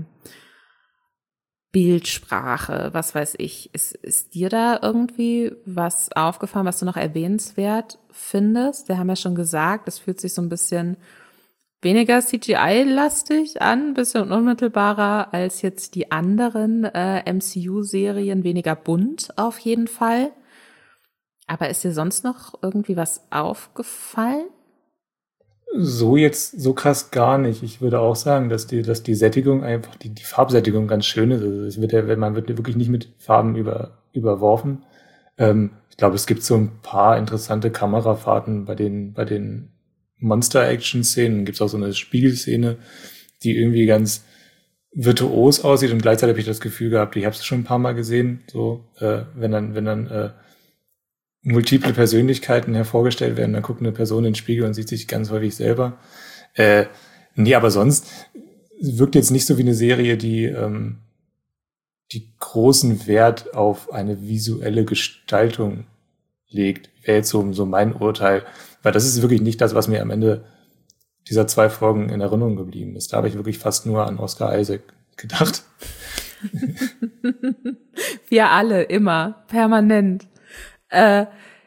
Bildsprache, was weiß ich. Ist, ist dir da irgendwie was aufgefallen, was du noch erwähnenswert findest? Wir haben ja schon gesagt, es fühlt sich so ein bisschen weniger C G I-lastig an, ein bisschen unmittelbarer als jetzt die anderen äh, M C U-Serien, weniger bunt auf jeden Fall. Aber ist dir sonst noch irgendwie was aufgefallen? So jetzt, so krass gar nicht. Ich würde auch sagen, dass die, dass die Sättigung einfach, die, die Farbsättigung ganz schön ist. Also es wird ja, man wird wirklich nicht mit Farben über, überworfen. Ähm, ich glaube, es gibt so ein paar interessante Kamerafahrten bei den, bei den Monster-Action-Szenen. Gibt es auch so eine Spiegelszene, die irgendwie ganz, virtuos aussieht und gleichzeitig habe ich das Gefühl gehabt, ich habe es schon ein paar Mal gesehen, so äh, wenn dann wenn dann äh, multiple Persönlichkeiten hervorgestellt werden, dann guckt eine Person in den Spiegel und sieht sich ganz häufig selber. Äh, nee, aber sonst wirkt jetzt nicht so wie eine Serie, die ähm, die großen Wert auf eine visuelle Gestaltung legt. Wäre jetzt so, so mein Urteil. Weil das ist wirklich nicht das, was mir am Ende dieser zwei Folgen in Erinnerung geblieben ist. Da habe ich wirklich fast nur an Oscar Isaac gedacht. Wir alle, immer, permanent. Äh,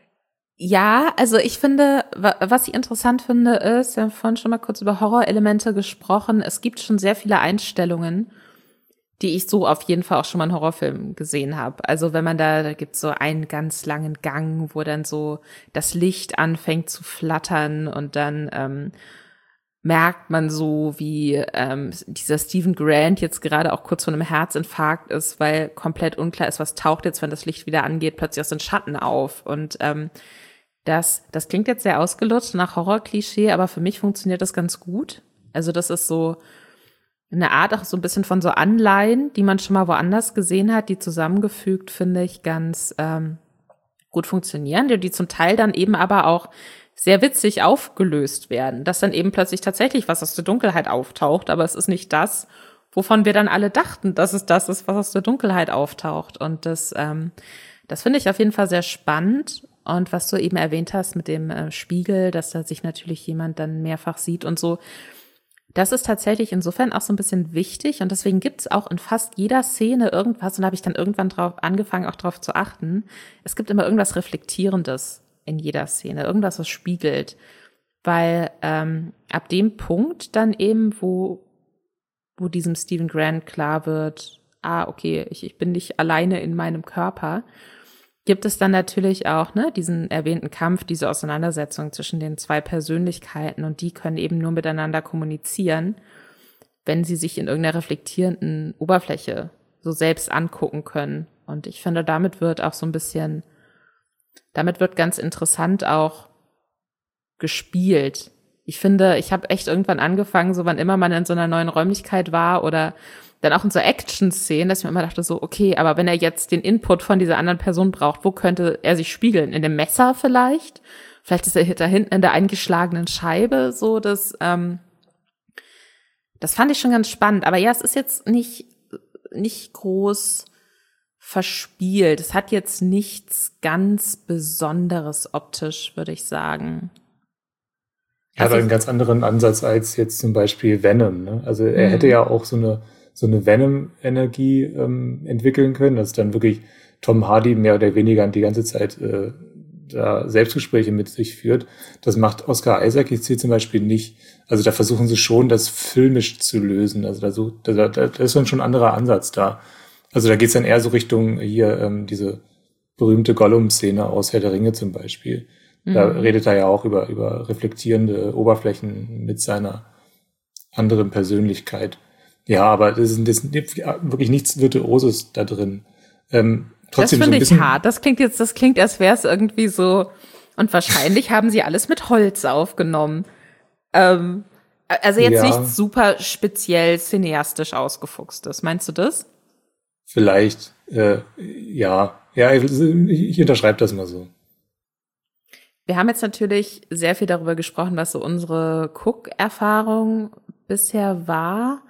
ja, also ich finde, was ich interessant finde, ist, wir haben vorhin schon mal kurz über Horrorelemente gesprochen, es gibt schon sehr viele Einstellungen, die ich so auf jeden Fall auch schon mal in Horrorfilmen gesehen habe. Also wenn man da, da gibt's so einen ganz langen Gang, wo dann so das Licht anfängt zu flattern und dann ähm, merkt man so, wie ähm, dieser Stephen Grant jetzt gerade auch kurz vor einem Herzinfarkt ist, weil komplett unklar ist, was taucht jetzt, wenn das Licht wieder angeht, plötzlich aus den Schatten auf. Und ähm, das, das klingt jetzt sehr ausgelutscht nach Horror-Klischee, aber für mich funktioniert das ganz gut. Also das ist so eine Art auch so ein bisschen von so Anleihen, die man schon mal woanders gesehen hat, die zusammengefügt, finde ich, ganz ähm, gut funktionieren, die, die zum Teil dann eben aber auch sehr witzig aufgelöst werden, dass dann eben plötzlich tatsächlich was aus der Dunkelheit auftaucht, aber es ist nicht das, wovon wir dann alle dachten, dass es das ist, was aus der Dunkelheit auftaucht. Und das, ähm, das finde ich auf jeden Fall sehr spannend. Und was du eben erwähnt hast mit dem äh, Spiegel, dass da sich natürlich jemand dann mehrfach sieht und so, das ist tatsächlich insofern auch so ein bisschen wichtig. Und deswegen gibt es auch in fast jeder Szene irgendwas, und da habe ich dann irgendwann drauf angefangen, auch drauf zu achten. Es gibt immer irgendwas Reflektierendes in jeder Szene, irgendwas, was spiegelt. Weil ähm, ab dem Punkt dann eben, wo, wo diesem Stephen Grant klar wird, ah, okay, ich, ich bin nicht alleine in meinem Körper, gibt es dann natürlich auch ne, diesen erwähnten Kampf, diese Auseinandersetzung zwischen den zwei Persönlichkeiten, und die können eben nur miteinander kommunizieren, wenn sie sich in irgendeiner reflektierenden Oberfläche so selbst angucken können. Und ich finde, damit wird auch so ein bisschen, damit wird ganz interessant auch gespielt. Ich finde, ich habe echt irgendwann angefangen, so wann immer man in so einer neuen Räumlichkeit war oder dann auch in so Action-Szenen, dass ich mir immer dachte so, okay, aber wenn er jetzt den Input von dieser anderen Person braucht, wo könnte er sich spiegeln? In dem Messer vielleicht? Vielleicht ist er da hinten in der eingeschlagenen Scheibe, so das, ähm, das fand ich schon ganz spannend. Aber ja, es ist jetzt nicht, nicht groß verspielt. Es hat jetzt nichts ganz Besonderes optisch, würde ich sagen. Er hat Also einen ganz anderen Ansatz als jetzt zum Beispiel Venom. Ne? Also er Mhm. hätte ja auch so eine so eine Venom-Energie ähm, entwickeln können, dass dann wirklich Tom Hardy mehr oder weniger die ganze Zeit äh, da Selbstgespräche mit sich führt. Das macht Oscar Isaac jetzt hier zum Beispiel nicht. Also da versuchen sie schon, das filmisch zu lösen. Also da, so, da, da, da ist dann schon ein anderer Ansatz da. Also da geht's dann eher so Richtung hier ähm, diese berühmte Gollum-Szene aus Herr der Ringe zum Beispiel. Da Mhm. redet er ja auch über, über reflektierende Oberflächen mit seiner anderen Persönlichkeit. Ja, aber das ist, das ist wirklich nichts Virtuoses da drin. Ähm, Das trotzdem so finde ein ich bisschen. hart. Das klingt jetzt, das klingt, als wäre es irgendwie so. Und wahrscheinlich haben sie alles mit Holz aufgenommen. Ähm, also jetzt Ja. nichts super speziell cineastisch ausgefuchstes. Meinst du das? Vielleicht, äh, ja. Ja, ich, ich unterschreibe das mal so. Wir haben jetzt natürlich sehr viel darüber gesprochen, was so unsere Cook-Erfahrung bisher war.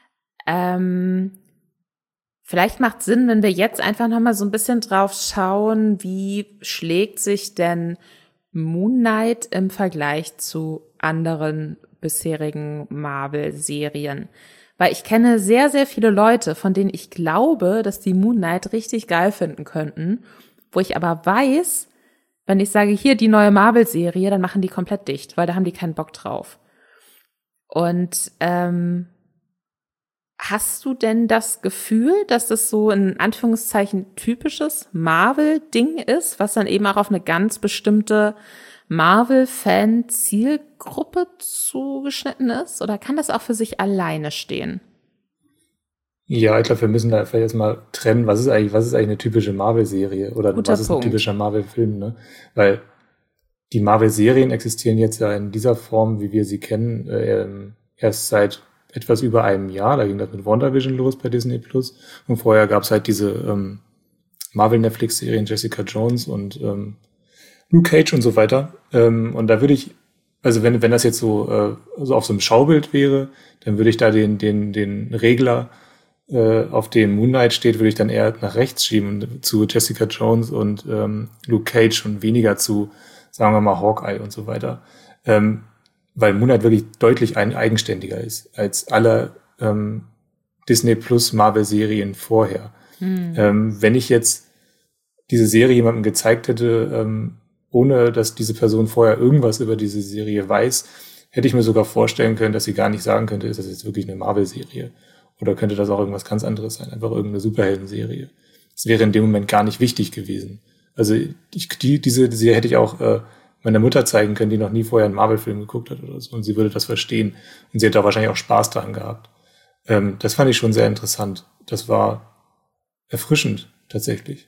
Ähm, vielleicht macht Sinn, wenn wir jetzt einfach noch mal so ein bisschen drauf schauen, wie schlägt sich denn Moon Knight im Vergleich zu anderen bisherigen Marvel-Serien? Weil ich kenne sehr, sehr viele Leute, von denen ich glaube, dass die Moon Knight richtig geil finden könnten, wo ich aber weiß, wenn ich sage, hier die neue Marvel-Serie, dann machen die komplett dicht, weil da haben die keinen Bock drauf. Und ähm, hast du denn das Gefühl, dass das so in Anführungszeichen typisches Marvel-Ding ist, was dann eben auch auf eine ganz bestimmte Marvel-Fan-Zielgruppe zugeschnitten ist? Oder kann das auch für sich alleine stehen? Ja, ich glaube, wir müssen da vielleicht erstmal trennen, was ist eigentlich, was ist eigentlich eine typische Marvel-Serie oder Guter was ist ein Punkt. typischer Marvel-Film, ne? Weil die Marvel-Serien existieren jetzt ja in dieser Form, wie wir sie kennen, äh, erst seit etwas über einem Jahr. Da ging das mit WandaVision los bei Disney Plus. Und vorher gab es halt diese ähm, Marvel-Netflix-Serien Jessica Jones und ähm, Luke Cage und so weiter. Ähm, und da würde ich, also wenn wenn das jetzt so, äh, so auf so einem Schaubild wäre, dann würde ich da den den den Regler, äh, auf dem Moon Knight steht, würde ich dann eher nach rechts schieben zu Jessica Jones und ähm, Luke Cage und weniger zu, sagen wir mal, Hawkeye und so weiter. Ähm, weil Moon Knight wirklich deutlich ein eigenständiger ist als alle ähm, Disney Plus Marvel-Serien vorher. Mhm. Ähm, wenn ich jetzt diese Serie jemandem gezeigt hätte, ähm, ohne dass diese Person vorher irgendwas über diese Serie weiß, hätte ich mir sogar vorstellen können, dass sie gar nicht sagen könnte, ist das jetzt wirklich eine Marvel-Serie? Oder könnte das auch irgendwas ganz anderes sein, einfach irgendeine Superhelden-Serie? Das wäre in dem Moment gar nicht wichtig gewesen. Also ich, die, diese Serie hätte ich auch äh, meiner Mutter zeigen können, die noch nie vorher einen Marvel-Film geguckt hat oder so. Und sie würde das verstehen. Und sie hätte da wahrscheinlich auch Spaß daran gehabt. Ähm, das fand ich schon sehr interessant. Das war erfrischend, tatsächlich.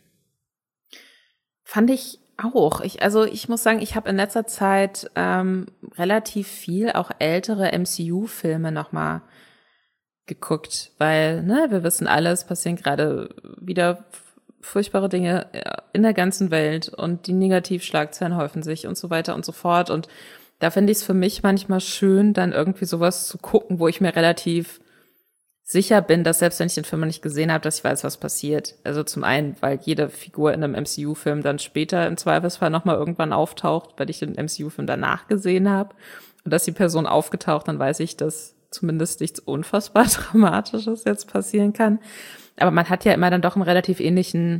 Fand ich auch. Ich, also ich muss sagen, ich habe in letzter Zeit ähm, relativ viel auch ältere M C U-Filme nochmal geguckt, weil, ne, wir wissen alles, passieren gerade wieder furchtbare Dinge in der ganzen Welt und die Negativschlagzeilen häufen sich und so weiter und so fort. Und da finde ich es für mich manchmal schön, dann irgendwie sowas zu gucken, wo ich mir relativ sicher bin, dass selbst wenn ich den Film nicht gesehen habe, dass ich weiß, was passiert. Also zum einen, weil jede Figur in einem M C U-Film dann später im Zweifelsfall nochmal irgendwann auftaucht, weil ich den M C U-Film danach gesehen habe. Und dass die Person aufgetaucht, dann weiß ich, dass zumindest nichts unfassbar Dramatisches jetzt passieren kann. Aber man hat ja immer dann doch einen relativ ähnlichen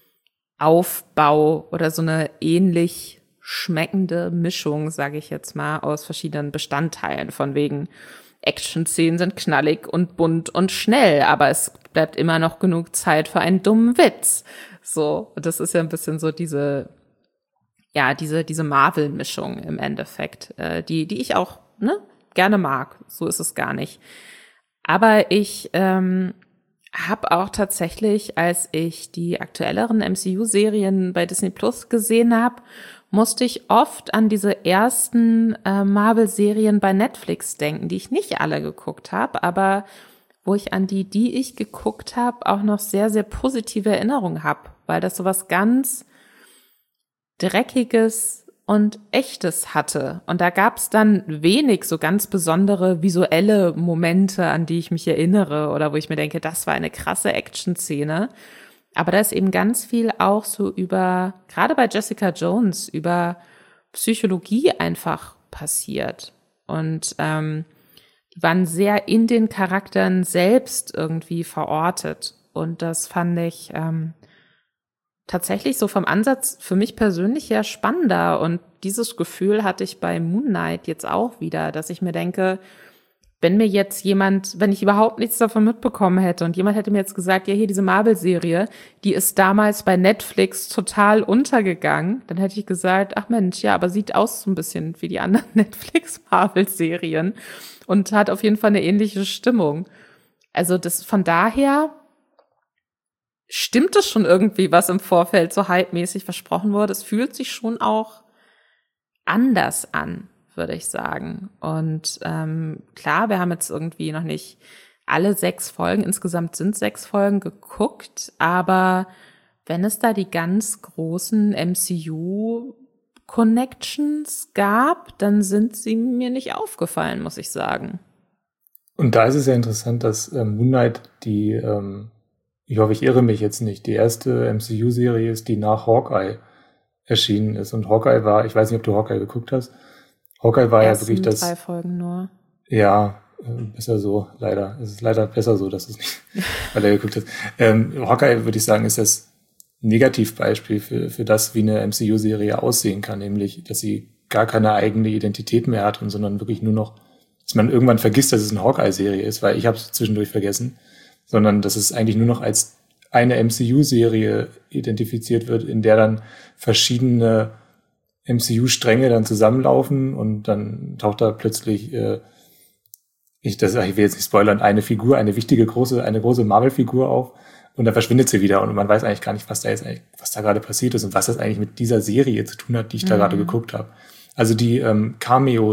Aufbau oder so eine ähnlich schmeckende Mischung, sage ich jetzt mal, aus verschiedenen Bestandteilen. Von wegen Action-Szenen sind knallig und bunt und schnell, aber es bleibt immer noch genug Zeit für einen dummen Witz. So, das ist ja ein bisschen so diese, ja, diese diese Marvel-Mischung im Endeffekt, äh, die die ich auch ne gerne mag. So ist es gar nicht. Aber ich ähm, habe auch tatsächlich, als ich die aktuelleren M C U-Serien bei Disney Plus gesehen habe, musste ich oft an diese ersten äh, Marvel-Serien bei Netflix denken, die ich nicht alle geguckt habe, aber wo ich an die, die ich geguckt habe, auch noch sehr, sehr positive Erinnerungen habe, weil das sowas ganz Dreckiges und Echtes hatte. Und da gab es dann wenig so ganz besondere visuelle Momente, an die ich mich erinnere oder wo ich mir denke, das war eine krasse Action-Szene. Aber da ist eben ganz viel auch so über, gerade bei Jessica Jones, über Psychologie einfach passiert. Und ähm, die waren sehr in den Charakteren selbst irgendwie verortet. Und das fand ich ähm, tatsächlich so vom Ansatz für mich persönlich ja spannender. Und dieses Gefühl hatte ich bei Moon Knight jetzt auch wieder, dass ich mir denke, wenn mir jetzt jemand, wenn ich überhaupt nichts davon mitbekommen hätte und jemand hätte mir jetzt gesagt, ja, hier diese Marvel-Serie, die ist damals bei Netflix total untergegangen, dann hätte ich gesagt, ach Mensch, ja, aber sieht aus so ein bisschen wie die anderen Netflix-Marvel-Serien und hat auf jeden Fall eine ähnliche Stimmung. Also das von daher stimmt es schon irgendwie, was im Vorfeld so hype-mäßig versprochen wurde. Es fühlt sich schon auch anders an, würde ich sagen. Und ähm, klar, wir haben jetzt irgendwie noch nicht alle sechs Folgen, insgesamt sind sechs Folgen geguckt, aber wenn es da die ganz großen M C U-Connections gab, dann sind sie mir nicht aufgefallen, muss ich sagen. Und da ist es ja interessant, dass ähm, Moon Knight die, ähm, ich hoffe, ich irre mich jetzt nicht, die erste M C U-Serie ist, die nach Hawkeye erschienen ist. Und Hawkeye war, ich weiß nicht, ob du Hawkeye geguckt hast, Hawkeye war Ersten ja wirklich das. Drei Folgen nur. Ja, äh, besser so, leider. Es ist leider besser so, dass es nicht, weil er geguckt hat. Ähm, Hawkeye, würde ich sagen, ist das Negativbeispiel für, für das, wie eine M C U-Serie aussehen kann, nämlich, dass sie gar keine eigene Identität mehr hat und sondern wirklich nur noch, dass man irgendwann vergisst, dass es eine Hawkeye-Serie ist, weil ich habe es zwischendurch vergessen, sondern dass es eigentlich nur noch als eine M C U-Serie identifiziert wird, in der dann verschiedene M C U-Stränge dann zusammenlaufen und dann taucht da plötzlich, äh, ich, das, ich will jetzt nicht spoilern, eine Figur, eine wichtige große, eine große Marvel-Figur auf und dann verschwindet sie wieder und man weiß eigentlich gar nicht, was da jetzt eigentlich, was da gerade passiert ist und was das eigentlich mit dieser Serie zu tun hat, die ich da mhm. gerade geguckt habe. Also die ähm, Cameos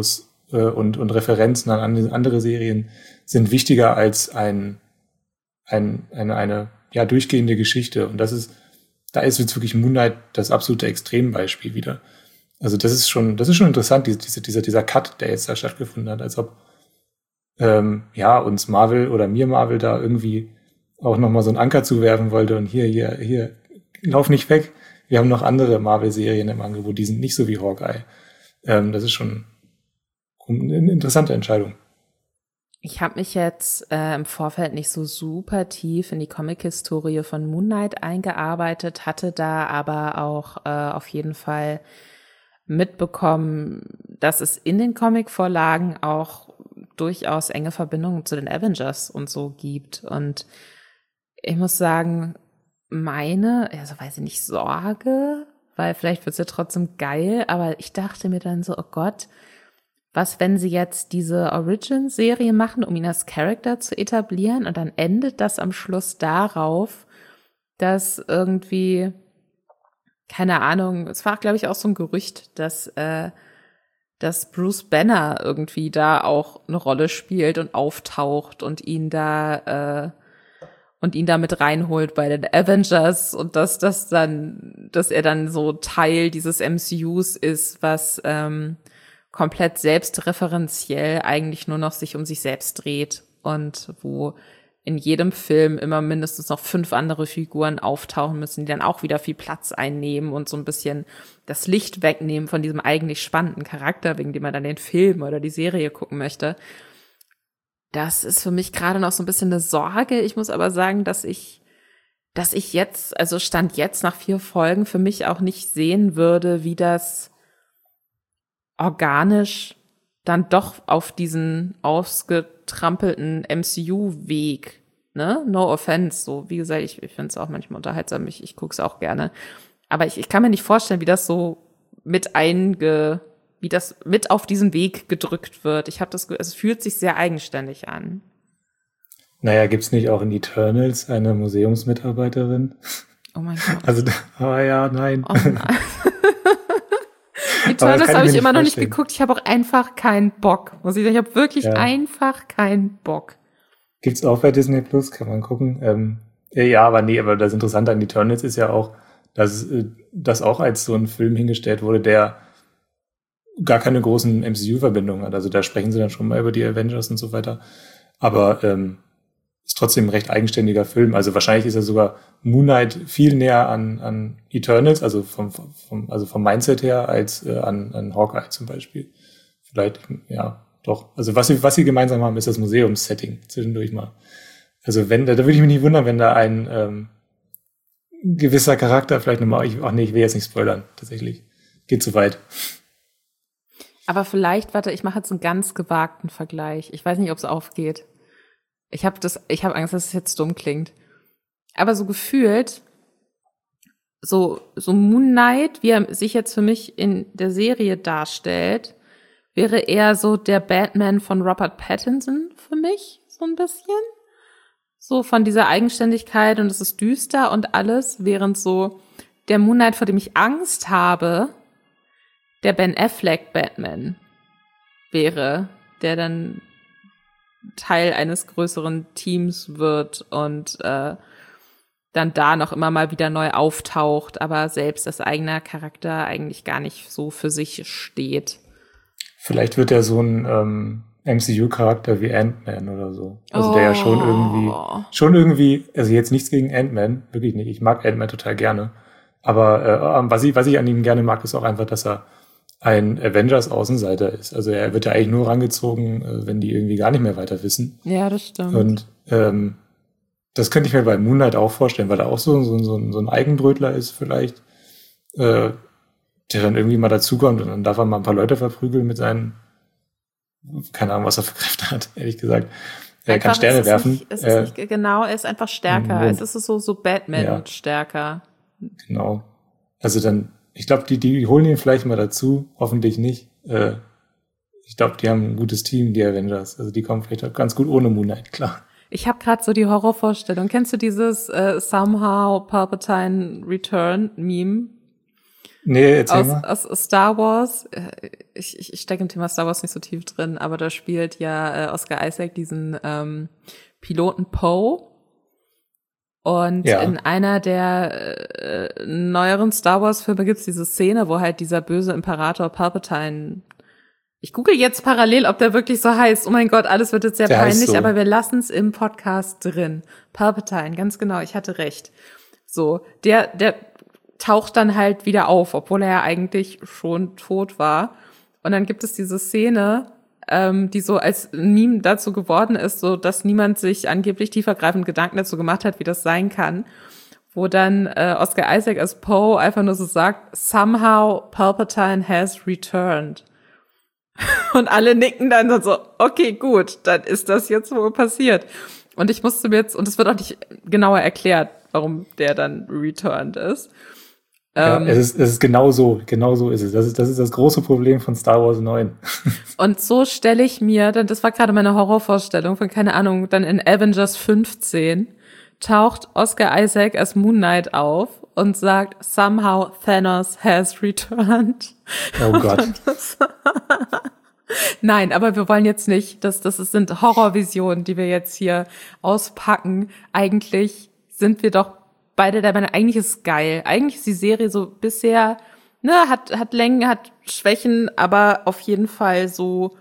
äh, und, und Referenzen an andere Serien sind wichtiger als ein, ein, eine, eine, ja, durchgehende Geschichte. Und das ist, da ist jetzt wirklich Moon Knight das absolute Extrembeispiel wieder. Also das ist schon, das ist schon interessant, diese, dieser, dieser Cut, der jetzt da stattgefunden hat, als ob, ähm, ja, uns Marvel oder mir Marvel da irgendwie auch nochmal so einen Anker zuwerfen wollte und hier, hier, hier, lauf nicht weg. Wir haben noch andere Marvel-Serien im Angebot, die sind nicht so wie Hawkeye. Ähm, das ist schon eine interessante Entscheidung. Ich habe mich jetzt äh, im Vorfeld nicht so super tief in die Comic-Historie von Moon Knight eingearbeitet, hatte da aber auch äh, auf jeden Fall mitbekommen, dass es in den Comic-Vorlagen auch durchaus enge Verbindungen zu den Avengers und so gibt. Und ich muss sagen, meine, also weiß ich nicht, Sorge, weil vielleicht wird's ja trotzdem geil, aber ich dachte mir dann so, oh Gott, was, wenn sie jetzt diese Origin-Serie machen, um ihn als Charakter zu etablieren und dann endet das am Schluss darauf, dass irgendwie, keine Ahnung, es war, glaube ich, auch so ein Gerücht, dass, äh, dass Bruce Banner irgendwie da auch eine Rolle spielt und auftaucht und ihn da, äh, und ihn da mit reinholt bei den Avengers und dass das dann, dass er dann so Teil dieses M C Us ist, was ähm, komplett selbstreferenziell eigentlich nur noch sich um sich selbst dreht und wo in jedem Film immer mindestens noch fünf andere Figuren auftauchen müssen, die dann auch wieder viel Platz einnehmen und so ein bisschen das Licht wegnehmen von diesem eigentlich spannenden Charakter, wegen dem man dann den Film oder die Serie gucken möchte. Das ist für mich gerade noch so ein bisschen eine Sorge. Ich muss aber sagen, dass ich, dass ich jetzt, also Stand jetzt nach vier Folgen für mich auch nicht sehen würde, wie das organisch dann doch auf diesen ausgetrampelten M C U-Weg, ne? No offense, so, wie gesagt, ich, ich finde es auch manchmal unterhaltsam, ich, ich gucke es auch gerne. Aber ich, ich kann mir nicht vorstellen, wie das so mit einge, wie das mit auf diesen Weg gedrückt wird. Ich habe das, es fühlt sich sehr eigenständig an. Naja, gibt's nicht auch in Eternals eine Museumsmitarbeiterin? Oh mein Gott. Also, oh ja, nein. Oh nein. Eternals habe ich immer noch nicht geguckt. Ich habe auch einfach keinen Bock. Muss ich sagen, ich habe wirklich ja. einfach keinen Bock. Gibt's auch bei Disney Plus, kann man gucken. Ähm, ja, aber nee, aber das Interessante an Eternals ist ja auch, dass das auch als so ein Film hingestellt wurde, der gar keine großen M C U-Verbindungen hat. Also da sprechen sie dann schon mal über die Avengers und so weiter. Aber ähm, ist trotzdem ein recht eigenständiger Film. Also wahrscheinlich ist er sogar Moon Knight viel näher an, an Eternals, also vom, vom, also vom Mindset her, als äh, an, an Hawkeye zum Beispiel. Vielleicht, ja, doch. Also was sie, was sie gemeinsam haben, ist das Museumssetting zwischendurch mal. Also wenn, da, da würde ich mich nicht wundern, wenn da ein ähm, gewisser Charakter vielleicht nochmal, ich, ach nee, ich will jetzt nicht spoilern, tatsächlich. Geht zu weit. Aber vielleicht, warte, ich mache jetzt einen ganz gewagten Vergleich. Ich weiß nicht, ob es aufgeht. Ich habe das, ich habe Angst, dass es jetzt dumm klingt. Aber so gefühlt, so, so Moon Knight, wie er sich jetzt für mich in der Serie darstellt, wäre eher so der Batman von Robert Pattinson für mich, so ein bisschen. So von dieser Eigenständigkeit und es ist düster und alles, während so der Moon Knight, vor dem ich Angst habe, der Ben Affleck Batman wäre, der dann Teil eines größeren Teams wird und äh, dann da noch immer mal wieder neu auftaucht, aber selbst als eigener Charakter eigentlich gar nicht so für sich steht. Vielleicht wird er so ein ähm, M C U-Charakter wie Ant-Man oder so. Also oh. der ja schon irgendwie, schon irgendwie, also jetzt nichts gegen Ant-Man, wirklich nicht. Ich mag Ant-Man total gerne. Aber äh, was ich, was ich an ihm gerne mag, ist auch einfach, dass er ein Avengers-Außenseiter ist. Also er wird ja eigentlich nur rangezogen, wenn die irgendwie gar nicht mehr weiter wissen. Ja, das stimmt. Und ähm, das könnte ich mir bei Moon Knight auch vorstellen, weil er auch so, so, so, so ein Eigenbrötler ist vielleicht, äh, der dann irgendwie mal dazukommt und dann darf er mal ein paar Leute verprügeln mit seinen, keine Ahnung, was er für Kräfte hat, ehrlich gesagt. Er einfach, kann Sterne es werfen. Nicht, es ist äh, nicht, genau, er ist einfach stärker. Es ist so, so Batman ja. stärker. Genau. Also dann Ich glaube, die, die holen ihn vielleicht mal dazu, hoffentlich nicht. Äh, ich glaube, die haben ein gutes Team, die Avengers. Also die kommen vielleicht auch ganz gut ohne Moon Knight, klar. Ich habe gerade so die Horrorvorstellung. Kennst du dieses äh, Somehow Palpatine Return Meme? Nee, erzähl aus, mal. aus Star Wars. Ich, ich, ich stecke im Thema Star Wars nicht so tief drin, aber da spielt ja äh, Oscar Isaac diesen ähm, Piloten Poe. Und Ja. in einer der äh, neueren Star Wars Filme gibt's diese Szene, wo halt dieser böse Imperator Palpatine, ich google jetzt parallel, ob der wirklich so heißt. Oh mein Gott, alles wird jetzt sehr Der heißt peinlich, so. aber wir lassen's im Podcast drin. Palpatine, ganz genau, ich hatte recht. So, der, der taucht dann halt wieder auf, obwohl er ja eigentlich schon tot war. Und dann gibt es diese Szene, ähm, die so als Meme dazu geworden ist, so dass niemand sich angeblich tiefergreifend Gedanken dazu gemacht hat, wie das sein kann, wo dann äh, Oscar Isaac als Poe einfach nur so sagt, somehow Palpatine has returned. Und alle nicken dann so, okay, gut, dann ist das jetzt wohl passiert. Und ich musste mir jetzt, und es wird auch nicht genauer erklärt, warum der dann returned ist. Ja, Ähm, es ist, es ist genau so, genau so ist es. Das ist, das ist das große Problem von Star Wars neun. Und so stelle ich mir, dann, das war gerade meine Horrorvorstellung von, keine Ahnung, dann in Avengers fünfzehn taucht Oscar Isaac als Moon Knight auf und sagt, somehow Thanos has returned. Oh Gott. Nein, aber wir wollen jetzt nicht, das, das sind Horrorvisionen, die wir jetzt hier auspacken. Eigentlich sind wir doch beide der Meinung, eigentlich ist es geil. Eigentlich ist die Serie so bisher, ne, hat, hat Längen, hat Schwächen, aber auf jeden Fall so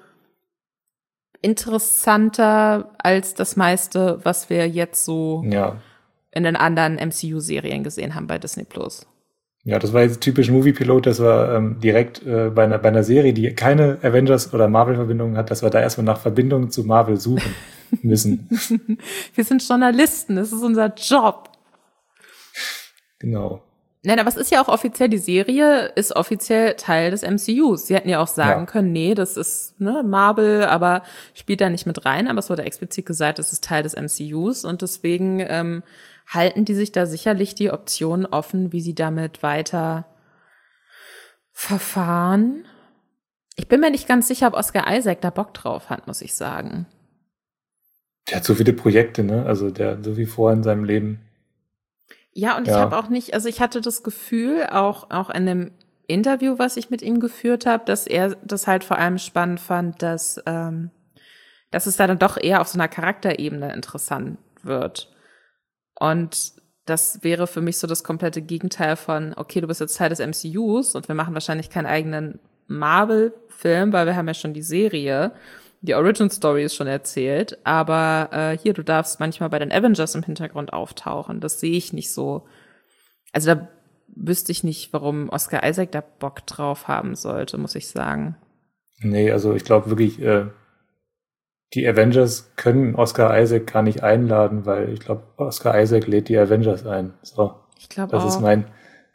interessanter als das meiste, was wir jetzt so Ja. in den anderen M C U-Serien gesehen haben bei Disney Plus. Ja, das war jetzt typisch Movie-Pilot, das war ähm, direkt äh, bei, einer, bei einer Serie, die keine Avengers- oder Marvel-Verbindungen hat, dass wir da erstmal nach Verbindungen zu Marvel suchen müssen. Wir sind Journalisten, das ist unser Job. Genau. Nein, aber es ist ja auch offiziell, die Serie ist offiziell Teil des M C Us. Sie hätten ja auch sagen Ja. können, nee, das ist ne Marvel, aber spielt da nicht mit rein. Aber es wurde explizit gesagt, es ist Teil des M C Us. Und deswegen ähm, halten die sich da sicherlich die Optionen offen, wie sie damit weiter verfahren. Ich bin mir nicht ganz sicher, ob Oscar Isaac da Bock drauf hat, muss ich sagen. Der hat so viele Projekte, ne? Also der hat so viel vor in seinem Leben. Ja, und ich Ja. habe auch nicht, also ich hatte das Gefühl, auch auch in einem Interview, was ich mit ihm geführt habe, dass er das halt vor allem spannend fand, dass ähm, dass es da dann doch eher auf so einer Charakterebene interessant wird. Und das wäre für mich so das komplette Gegenteil von, okay, du bist jetzt Teil des M C Us und wir machen wahrscheinlich keinen eigenen Marvel-Film, weil wir haben ja schon die Serie. Die Origin-Story ist schon erzählt, aber äh, hier, du darfst manchmal bei den Avengers im Hintergrund auftauchen. Das sehe ich nicht so. Also da wüsste ich nicht, warum Oscar Isaac da Bock drauf haben sollte, muss ich sagen. Nee, also ich glaube wirklich, äh, die Avengers können Oscar Isaac gar nicht einladen, weil ich glaube, Oscar Isaac lädt die Avengers ein. So, Ich glaube das auch. ist mein.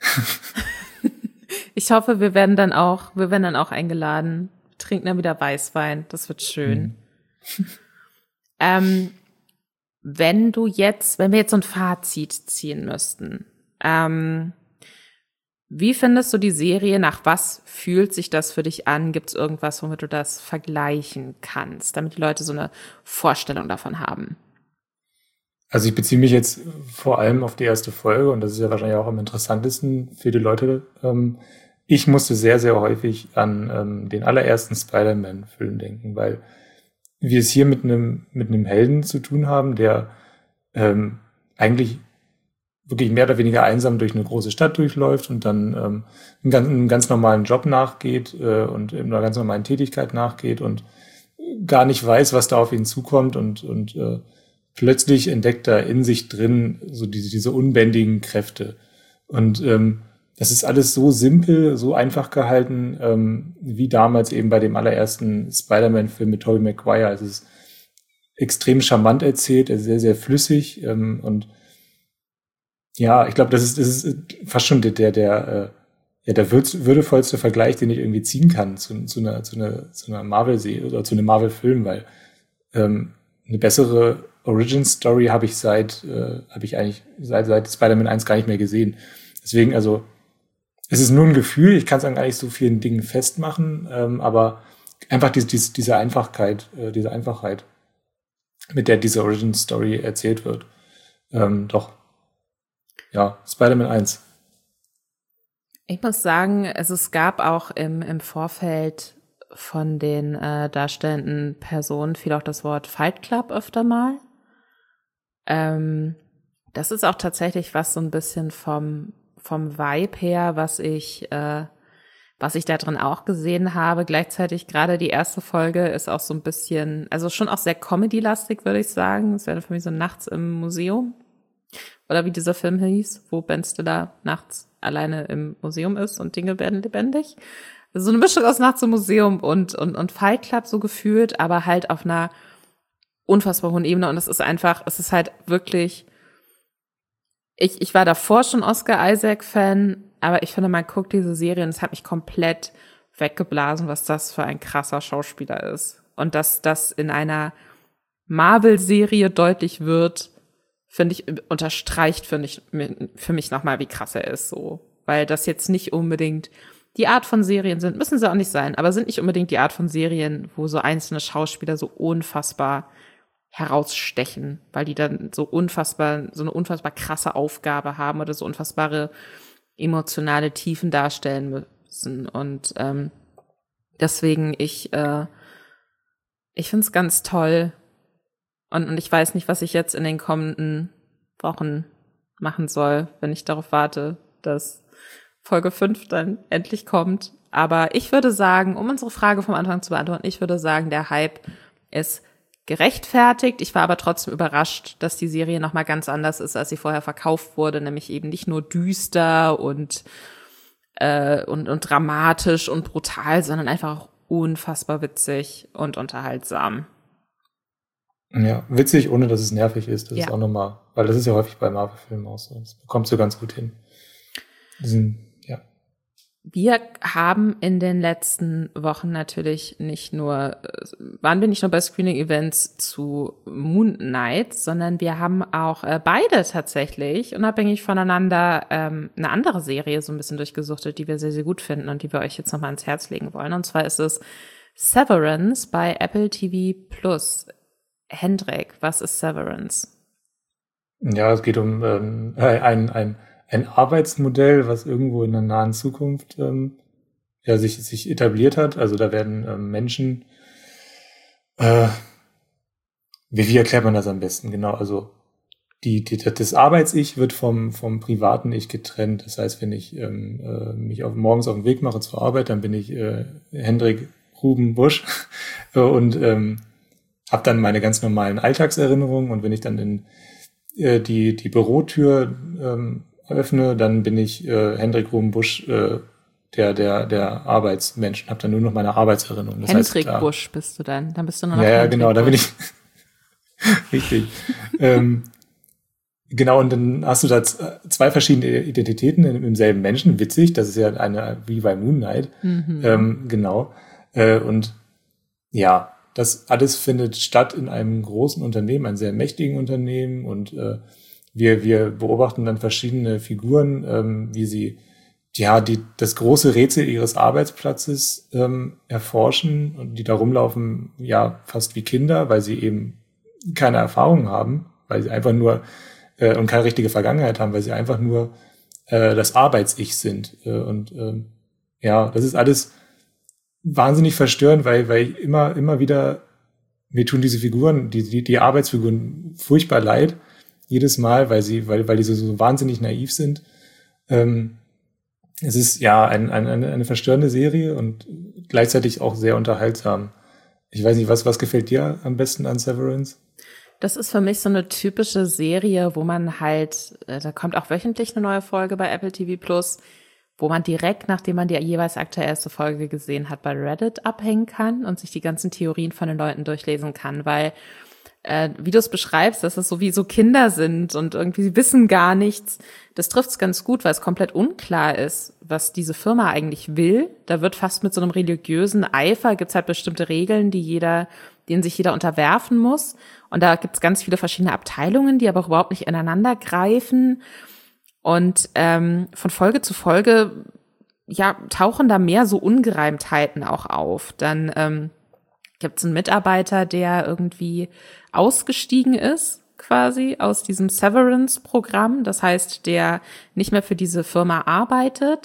Ich hoffe, wir werden dann auch, wir werden dann auch eingeladen. Trinken dann wieder Weißwein. Das wird schön. Mhm. ähm, wenn du jetzt, wenn wir jetzt so ein Fazit ziehen müssten, ähm, wie findest du die Serie? Nach was fühlt sich das für dich an? Gibt es irgendwas, womit du das vergleichen kannst, damit die Leute so eine Vorstellung davon haben? Also ich beziehe mich jetzt vor allem auf die erste Folge und das ist ja wahrscheinlich auch am interessantesten für die Leute. Ähm, ich musste sehr, sehr häufig an ähm, den allerersten Spider-Man-Film denken, weil wir es hier mit einem mit einem Helden zu tun haben, der ähm, eigentlich wirklich mehr oder weniger einsam durch eine große Stadt durchläuft und dann ähm, einen, ganz, einen ganz normalen Job nachgeht äh, und einer ganz normalen Tätigkeit nachgeht und gar nicht weiß, was da auf ihn zukommt und, und äh, plötzlich entdeckt er in sich drin so diese, diese unbändigen Kräfte. Und ähm, das ist alles so simpel, so einfach gehalten, ähm, wie damals eben bei dem allerersten Spider-Man-Film mit Tobey Maguire. Es ist extrem charmant erzählt, er ist sehr, sehr flüssig ähm, und ja, ich glaube, das ist, das ist fast schon der, der, der, äh, ja, der würdevollste Vergleich, den ich irgendwie ziehen kann zu, zu einer, zu einer, zu einer Marvel-Serie oder zu einem Marvel-Film, weil ähm, eine bessere Origin-Story habe ich seit, äh, habe ich eigentlich seit, seit Spider-Man eins gar nicht mehr gesehen. Deswegen, also, es ist nur ein Gefühl, ich kann es an gar nicht so vielen Dingen festmachen, ähm, aber einfach diese, diese, diese Einfachkeit, äh, diese Einfachheit, mit der diese Origin-Story erzählt wird. Ähm, doch. Ja, Spider-Man eins. Ich muss sagen, also es gab auch im, im Vorfeld von den äh, darstellenden Personen fiel auch das Wort Fight Club öfter mal. Ähm, das ist auch tatsächlich was so ein bisschen vom, vom Vibe her, was ich, äh, was ich da drin auch gesehen habe. Gleichzeitig gerade die erste Folge ist auch so ein bisschen, also schon auch sehr Comedy-lastig, würde ich sagen. Es wäre für mich so nachts im Museum. Oder wie dieser Film hieß, wo Ben Stiller nachts alleine im Museum ist und Dinge werden lebendig. Also so eine Mischung aus Nachts im Museum und, und, und Fight Club so gefühlt, aber halt auf einer unfassbar hohen Ebene. Und es ist einfach, es ist halt wirklich, ich, ich war davor schon Oscar Isaac-Fan, aber ich finde, man guckt diese Serie und es hat mich komplett weggeblasen, was das für ein krasser Schauspieler ist. Und dass das in einer Marvel-Serie deutlich wird, finde ich, unterstreicht, finde ich, für mich nochmal, wie krass er ist, so. Weil das jetzt nicht unbedingt die Art von Serien sind, müssen sie auch nicht sein, aber sind nicht unbedingt die Art von Serien, wo so einzelne Schauspieler so unfassbar herausstechen, weil die dann so unfassbar, so eine unfassbar krasse Aufgabe haben oder so unfassbare emotionale Tiefen darstellen müssen. Und ähm, deswegen, ich, äh, ich finde es ganz toll. Und, und ich weiß nicht, was ich jetzt in den kommenden Wochen machen soll, wenn ich darauf warte, dass Folge fünf dann endlich kommt. Aber ich würde sagen, um unsere Frage vom Anfang zu beantworten, ich würde sagen, der Hype ist gerechtfertigt. Ich war aber trotzdem überrascht, dass die Serie nochmal ganz anders ist, als sie vorher verkauft wurde, nämlich eben nicht nur düster und, äh, und, und dramatisch und brutal, sondern einfach auch unfassbar witzig und unterhaltsam. Ja, witzig, ohne dass es nervig ist. Das Ja. ist auch nochmal, weil das ist ja häufig bei Marvel-Filmen auch so. Das bekommt so ganz gut hin. Diesen, ja. Wir haben in den letzten Wochen natürlich nicht nur, waren wir nicht nur bei Screening-Events zu Moon Knight, sondern wir haben auch äh, beide tatsächlich, unabhängig voneinander, ähm, eine andere Serie so ein bisschen durchgesuchtet, die wir sehr, sehr gut finden und die wir euch jetzt nochmal ans Herz legen wollen. Und zwar ist es Severance bei Apple T V Plus. Hendrik, was ist Severance? Ja, es geht um ähm, ein, ein, ein Arbeitsmodell, was irgendwo in der nahen Zukunft ähm, ja, sich, sich etabliert hat. Also da werden ähm, Menschen, äh, wie, wie erklärt man das am besten? Genau, also die, die, das Arbeits-Ich wird vom, vom privaten Ich getrennt. Das heißt, wenn ich ähm, äh, mich auf, morgens auf den Weg mache zur Arbeit, dann bin ich äh, Hendrik Ruben Busch und ähm, habe dann meine ganz normalen Alltagserinnerungen und wenn ich dann in äh, die die Bürotür ähm, öffne, dann bin ich äh, Hendrik Ruben-Busch, äh, der der der Arbeitsmensch, habe dann nur noch meine Arbeitserinnerungen. Das Hendrik heißt, Busch bist du dann, dann bist du nur noch ja, ja, Hendrik genau, da bin Busch. ich richtig. ähm, genau, und dann hast du da z- zwei verschiedene Identitäten im, im selben Menschen. Witzig, das ist ja eine wie bei Moon Knight. Mhm. Ähm, genau. Äh, und ja, das alles findet statt in einem großen Unternehmen, einem sehr mächtigen Unternehmen und äh, wir wir beobachten dann verschiedene Figuren, ähm, wie sie ja die das große Rätsel ihres Arbeitsplatzes ähm, erforschen und die da rumlaufen, ja fast wie Kinder, weil sie eben keine Erfahrung haben, weil sie einfach nur äh, und keine richtige Vergangenheit haben, weil sie einfach nur äh, das Arbeits-Ich sind äh, und ähm, ja, das ist alles wahnsinnig verstörend, weil, weil immer, immer wieder, mir tun diese Figuren, die, die, die Arbeitsfiguren furchtbar leid, jedes Mal, weil sie, weil, weil die so, so wahnsinnig naiv sind. Ähm, es ist ja ein, ein, eine, eine verstörende Serie und gleichzeitig auch sehr unterhaltsam. Ich weiß nicht, was, was gefällt dir am besten an Severance? Das ist für mich so eine typische Serie, wo man halt, äh, da kommt auch wöchentlich eine neue Folge bei Apple T V Plus, wo man direkt, nachdem man die jeweils aktuelle erste Folge gesehen hat, bei Reddit abhängen kann und sich die ganzen Theorien von den Leuten durchlesen kann, weil, äh, wie du es beschreibst, dass es so wie so Kinder sind und irgendwie sie wissen gar nichts. Das trifft es ganz gut, weil es komplett unklar ist, was diese Firma eigentlich will. Da wird fast mit so einem religiösen Eifer, gibt's halt bestimmte Regeln, die jeder, denen sich jeder unterwerfen muss. Und da gibt's ganz viele verschiedene Abteilungen, die aber auch überhaupt nicht ineinander greifen. Und ähm, von Folge zu Folge ja tauchen da mehr so Ungereimtheiten auch auf. Dann ähm, gibt es einen Mitarbeiter, der irgendwie ausgestiegen ist, quasi aus diesem Severance-Programm. Das heißt, der nicht mehr für diese Firma arbeitet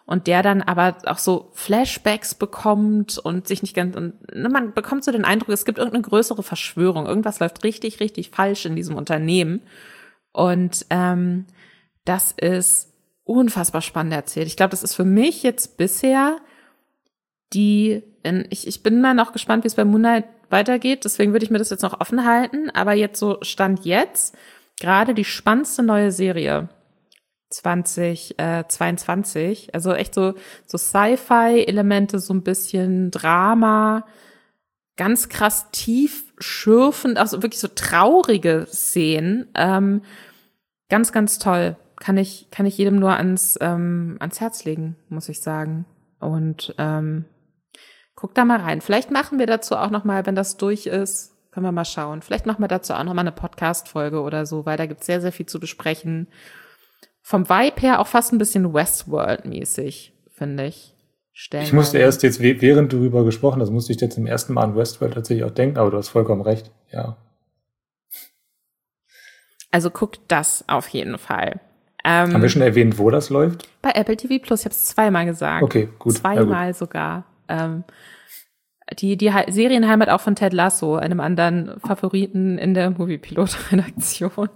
und der dann aber auch so Flashbacks bekommt und sich nicht ganz, und man bekommt so den Eindruck, es gibt irgendeine größere Verschwörung, irgendwas läuft richtig, richtig falsch in diesem Unternehmen und ähm, das ist unfassbar spannend erzählt. Ich glaube, das ist für mich jetzt bisher die, in, ich, ich bin mal noch gespannt, wie es bei Moonlight weitergeht, deswegen würde ich mir das jetzt noch offen halten, aber jetzt so Stand jetzt, gerade die spannendste neue Serie zwanzig zweiundzwanzig, also echt so, so Sci-Fi-Elemente, so ein bisschen Drama, ganz krass tief schürfend, also wirklich so traurige Szenen, ähm, ganz, ganz toll. Kann ich, kann ich jedem nur ans, ähm, ans Herz legen, muss ich sagen. Und ähm, guck da mal rein. Vielleicht machen wir dazu auch noch mal, wenn das durch ist, können wir mal schauen. Vielleicht machen wir dazu auch noch mal eine Podcast-Folge oder so, weil da gibt's sehr, sehr viel zu besprechen. Vom Vibe her auch fast ein bisschen Westworld-mäßig, finde ich. Ich musste erst jetzt, während du darüber gesprochen hast, musste ich jetzt zum ersten Mal an Westworld tatsächlich auch denken, aber du hast vollkommen recht, ja. Also guckt das auf jeden Fall. Ähm, Haben wir schon erwähnt, wo das läuft? Bei Apple T V Plus, ich habe es zweimal gesagt. Okay, gut. Zweimal gut. sogar. Ähm, die die Serienheimat auch von Ted Lasso, einem anderen Favoriten in der Moviepilot-Redaktion.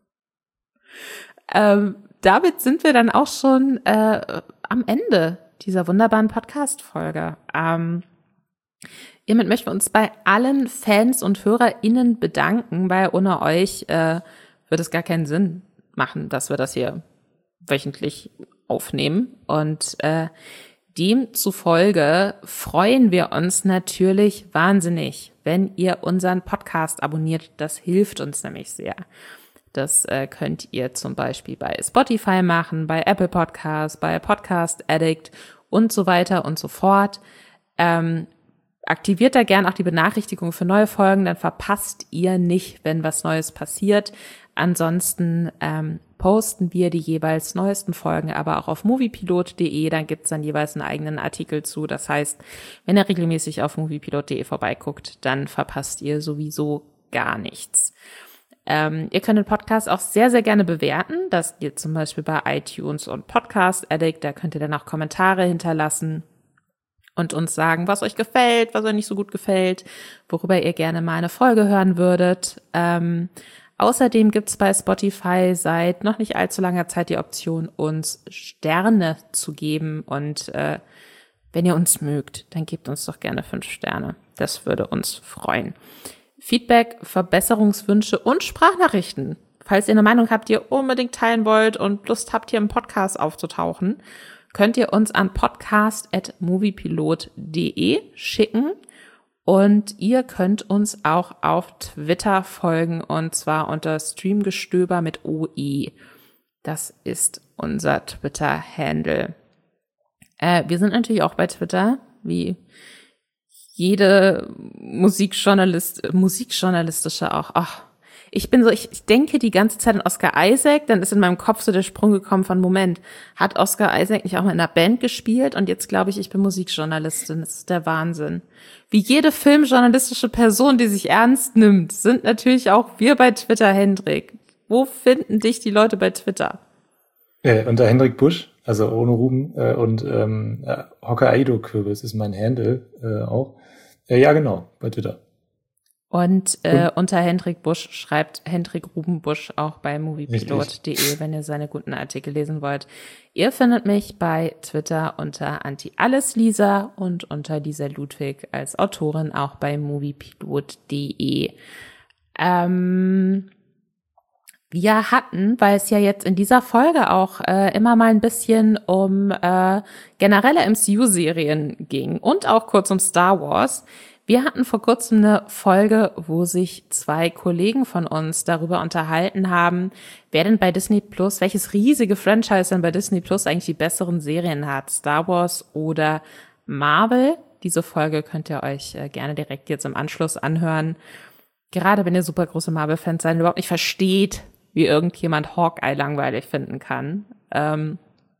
Ähm, damit sind wir dann auch schon äh, am Ende dieser wunderbaren Podcast-Folge. Ähm, hiermit möchten wir uns bei allen Fans und HörerInnen bedanken, weil ohne euch äh, wird es gar keinen Sinn machen, dass wir das hier wöchentlich aufnehmen. Und äh, demzufolge freuen wir uns natürlich wahnsinnig, wenn ihr unseren Podcast abonniert. Das hilft uns nämlich sehr. Das äh, könnt ihr zum Beispiel bei Spotify machen, bei Apple Podcasts, bei Podcast Addict und so weiter und so fort. Ähm, aktiviert da gern auch die Benachrichtigung für neue Folgen, dann verpasst ihr nicht, wenn was Neues passiert. Ansonsten ähm, posten wir die jeweils neuesten Folgen aber auch auf moviepilot punkt de, dann gibt's dann jeweils einen eigenen Artikel zu. Das heißt, wenn ihr regelmäßig auf moviepilot punkt de vorbeiguckt, dann verpasst ihr sowieso gar nichts. Ähm, ihr könnt den Podcast auch sehr, sehr gerne bewerten. Das geht zum Beispiel bei iTunes und Podcast Addict. Da könnt ihr dann auch Kommentare hinterlassen und uns sagen, was euch gefällt, was euch nicht so gut gefällt, worüber ihr gerne mal eine Folge hören würdet. Ähm, außerdem gibt's bei Spotify seit noch nicht allzu langer Zeit die Option, uns Sterne zu geben. Und äh, wenn ihr uns mögt, dann gebt uns doch gerne fünf Sterne. Das würde uns freuen. Feedback, Verbesserungswünsche und Sprachnachrichten. Falls ihr eine Meinung habt, die ihr unbedingt teilen wollt und Lust habt, hier im Podcast aufzutauchen, könnt ihr uns an podcast at moviepilot punkt de schicken. Und ihr könnt uns auch auf Twitter folgen, und zwar unter Streamgestöber mit O E. Das ist unser Twitter-Handle. Äh, wir sind natürlich auch bei Twitter, wie jede Musikjournalist, musikjournalistische auch. Ach, ich bin so, ich, ich denke die ganze Zeit an Oscar Isaac, dann ist in meinem Kopf so der Sprung gekommen von, Moment, hat Oscar Isaac nicht auch mal in einer Band gespielt? Und jetzt glaube ich, ich bin Musikjournalistin. Das ist der Wahnsinn. Wie jede filmjournalistische Person, die sich ernst nimmt, sind natürlich auch wir bei Twitter, Hendrik. Wo finden dich die Leute bei Twitter? Äh, unter Hendrik Busch, also ohne Ruben, äh, und ähm, äh, Hokkaido-Kürbis ist mein Handle äh, auch. Äh, ja, genau, bei Twitter. Und äh, unter Hendrik Busch schreibt Hendrik Ruben Busch auch bei moviepilot punkt de, wenn ihr seine guten Artikel lesen wollt. Ihr findet mich bei Twitter unter Anti-Alles-Lisa und unter Lisa Ludwig als Autorin auch bei moviepilot punkt de. Ähm, wir hatten, weil es ja jetzt in dieser Folge auch äh, immer mal ein bisschen um äh, generelle M C U-Serien ging und auch kurz um Star Wars. Wir hatten vor kurzem eine Folge, wo sich zwei Kollegen von uns darüber unterhalten haben, wer denn bei Disney Plus, welches riesige Franchise denn bei Disney Plus eigentlich die besseren Serien hat, Star Wars oder Marvel. Diese Folge könnt ihr euch äh, gerne direkt jetzt im Anschluss anhören. Gerade wenn ihr super große Marvel-Fans seid und überhaupt nicht versteht, wie irgendjemand Hawkeye langweilig finden kann. Ähm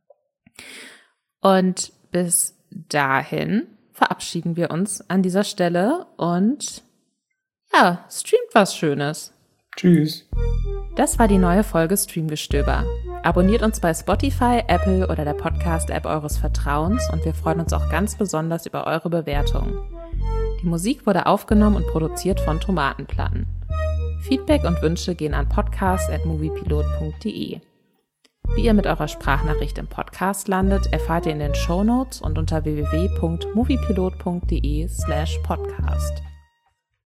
und bis dahin verabschieden wir uns an dieser Stelle und ja, streamt was Schönes. Tschüss. Das war die neue Folge Streamgestöber. Abonniert uns bei Spotify, Apple oder der Podcast-App eures Vertrauens und wir freuen uns auch ganz besonders über eure Bewertungen. Die Musik wurde aufgenommen und produziert von Tomatenplatten. Feedback und Wünsche gehen an podcast at moviepilot punkt de. Wie ihr mit eurer Sprachnachricht im Podcast landet, erfahrt ihr in den Shownotes und unter w w w punkt moviepilot punkt de slash podcast.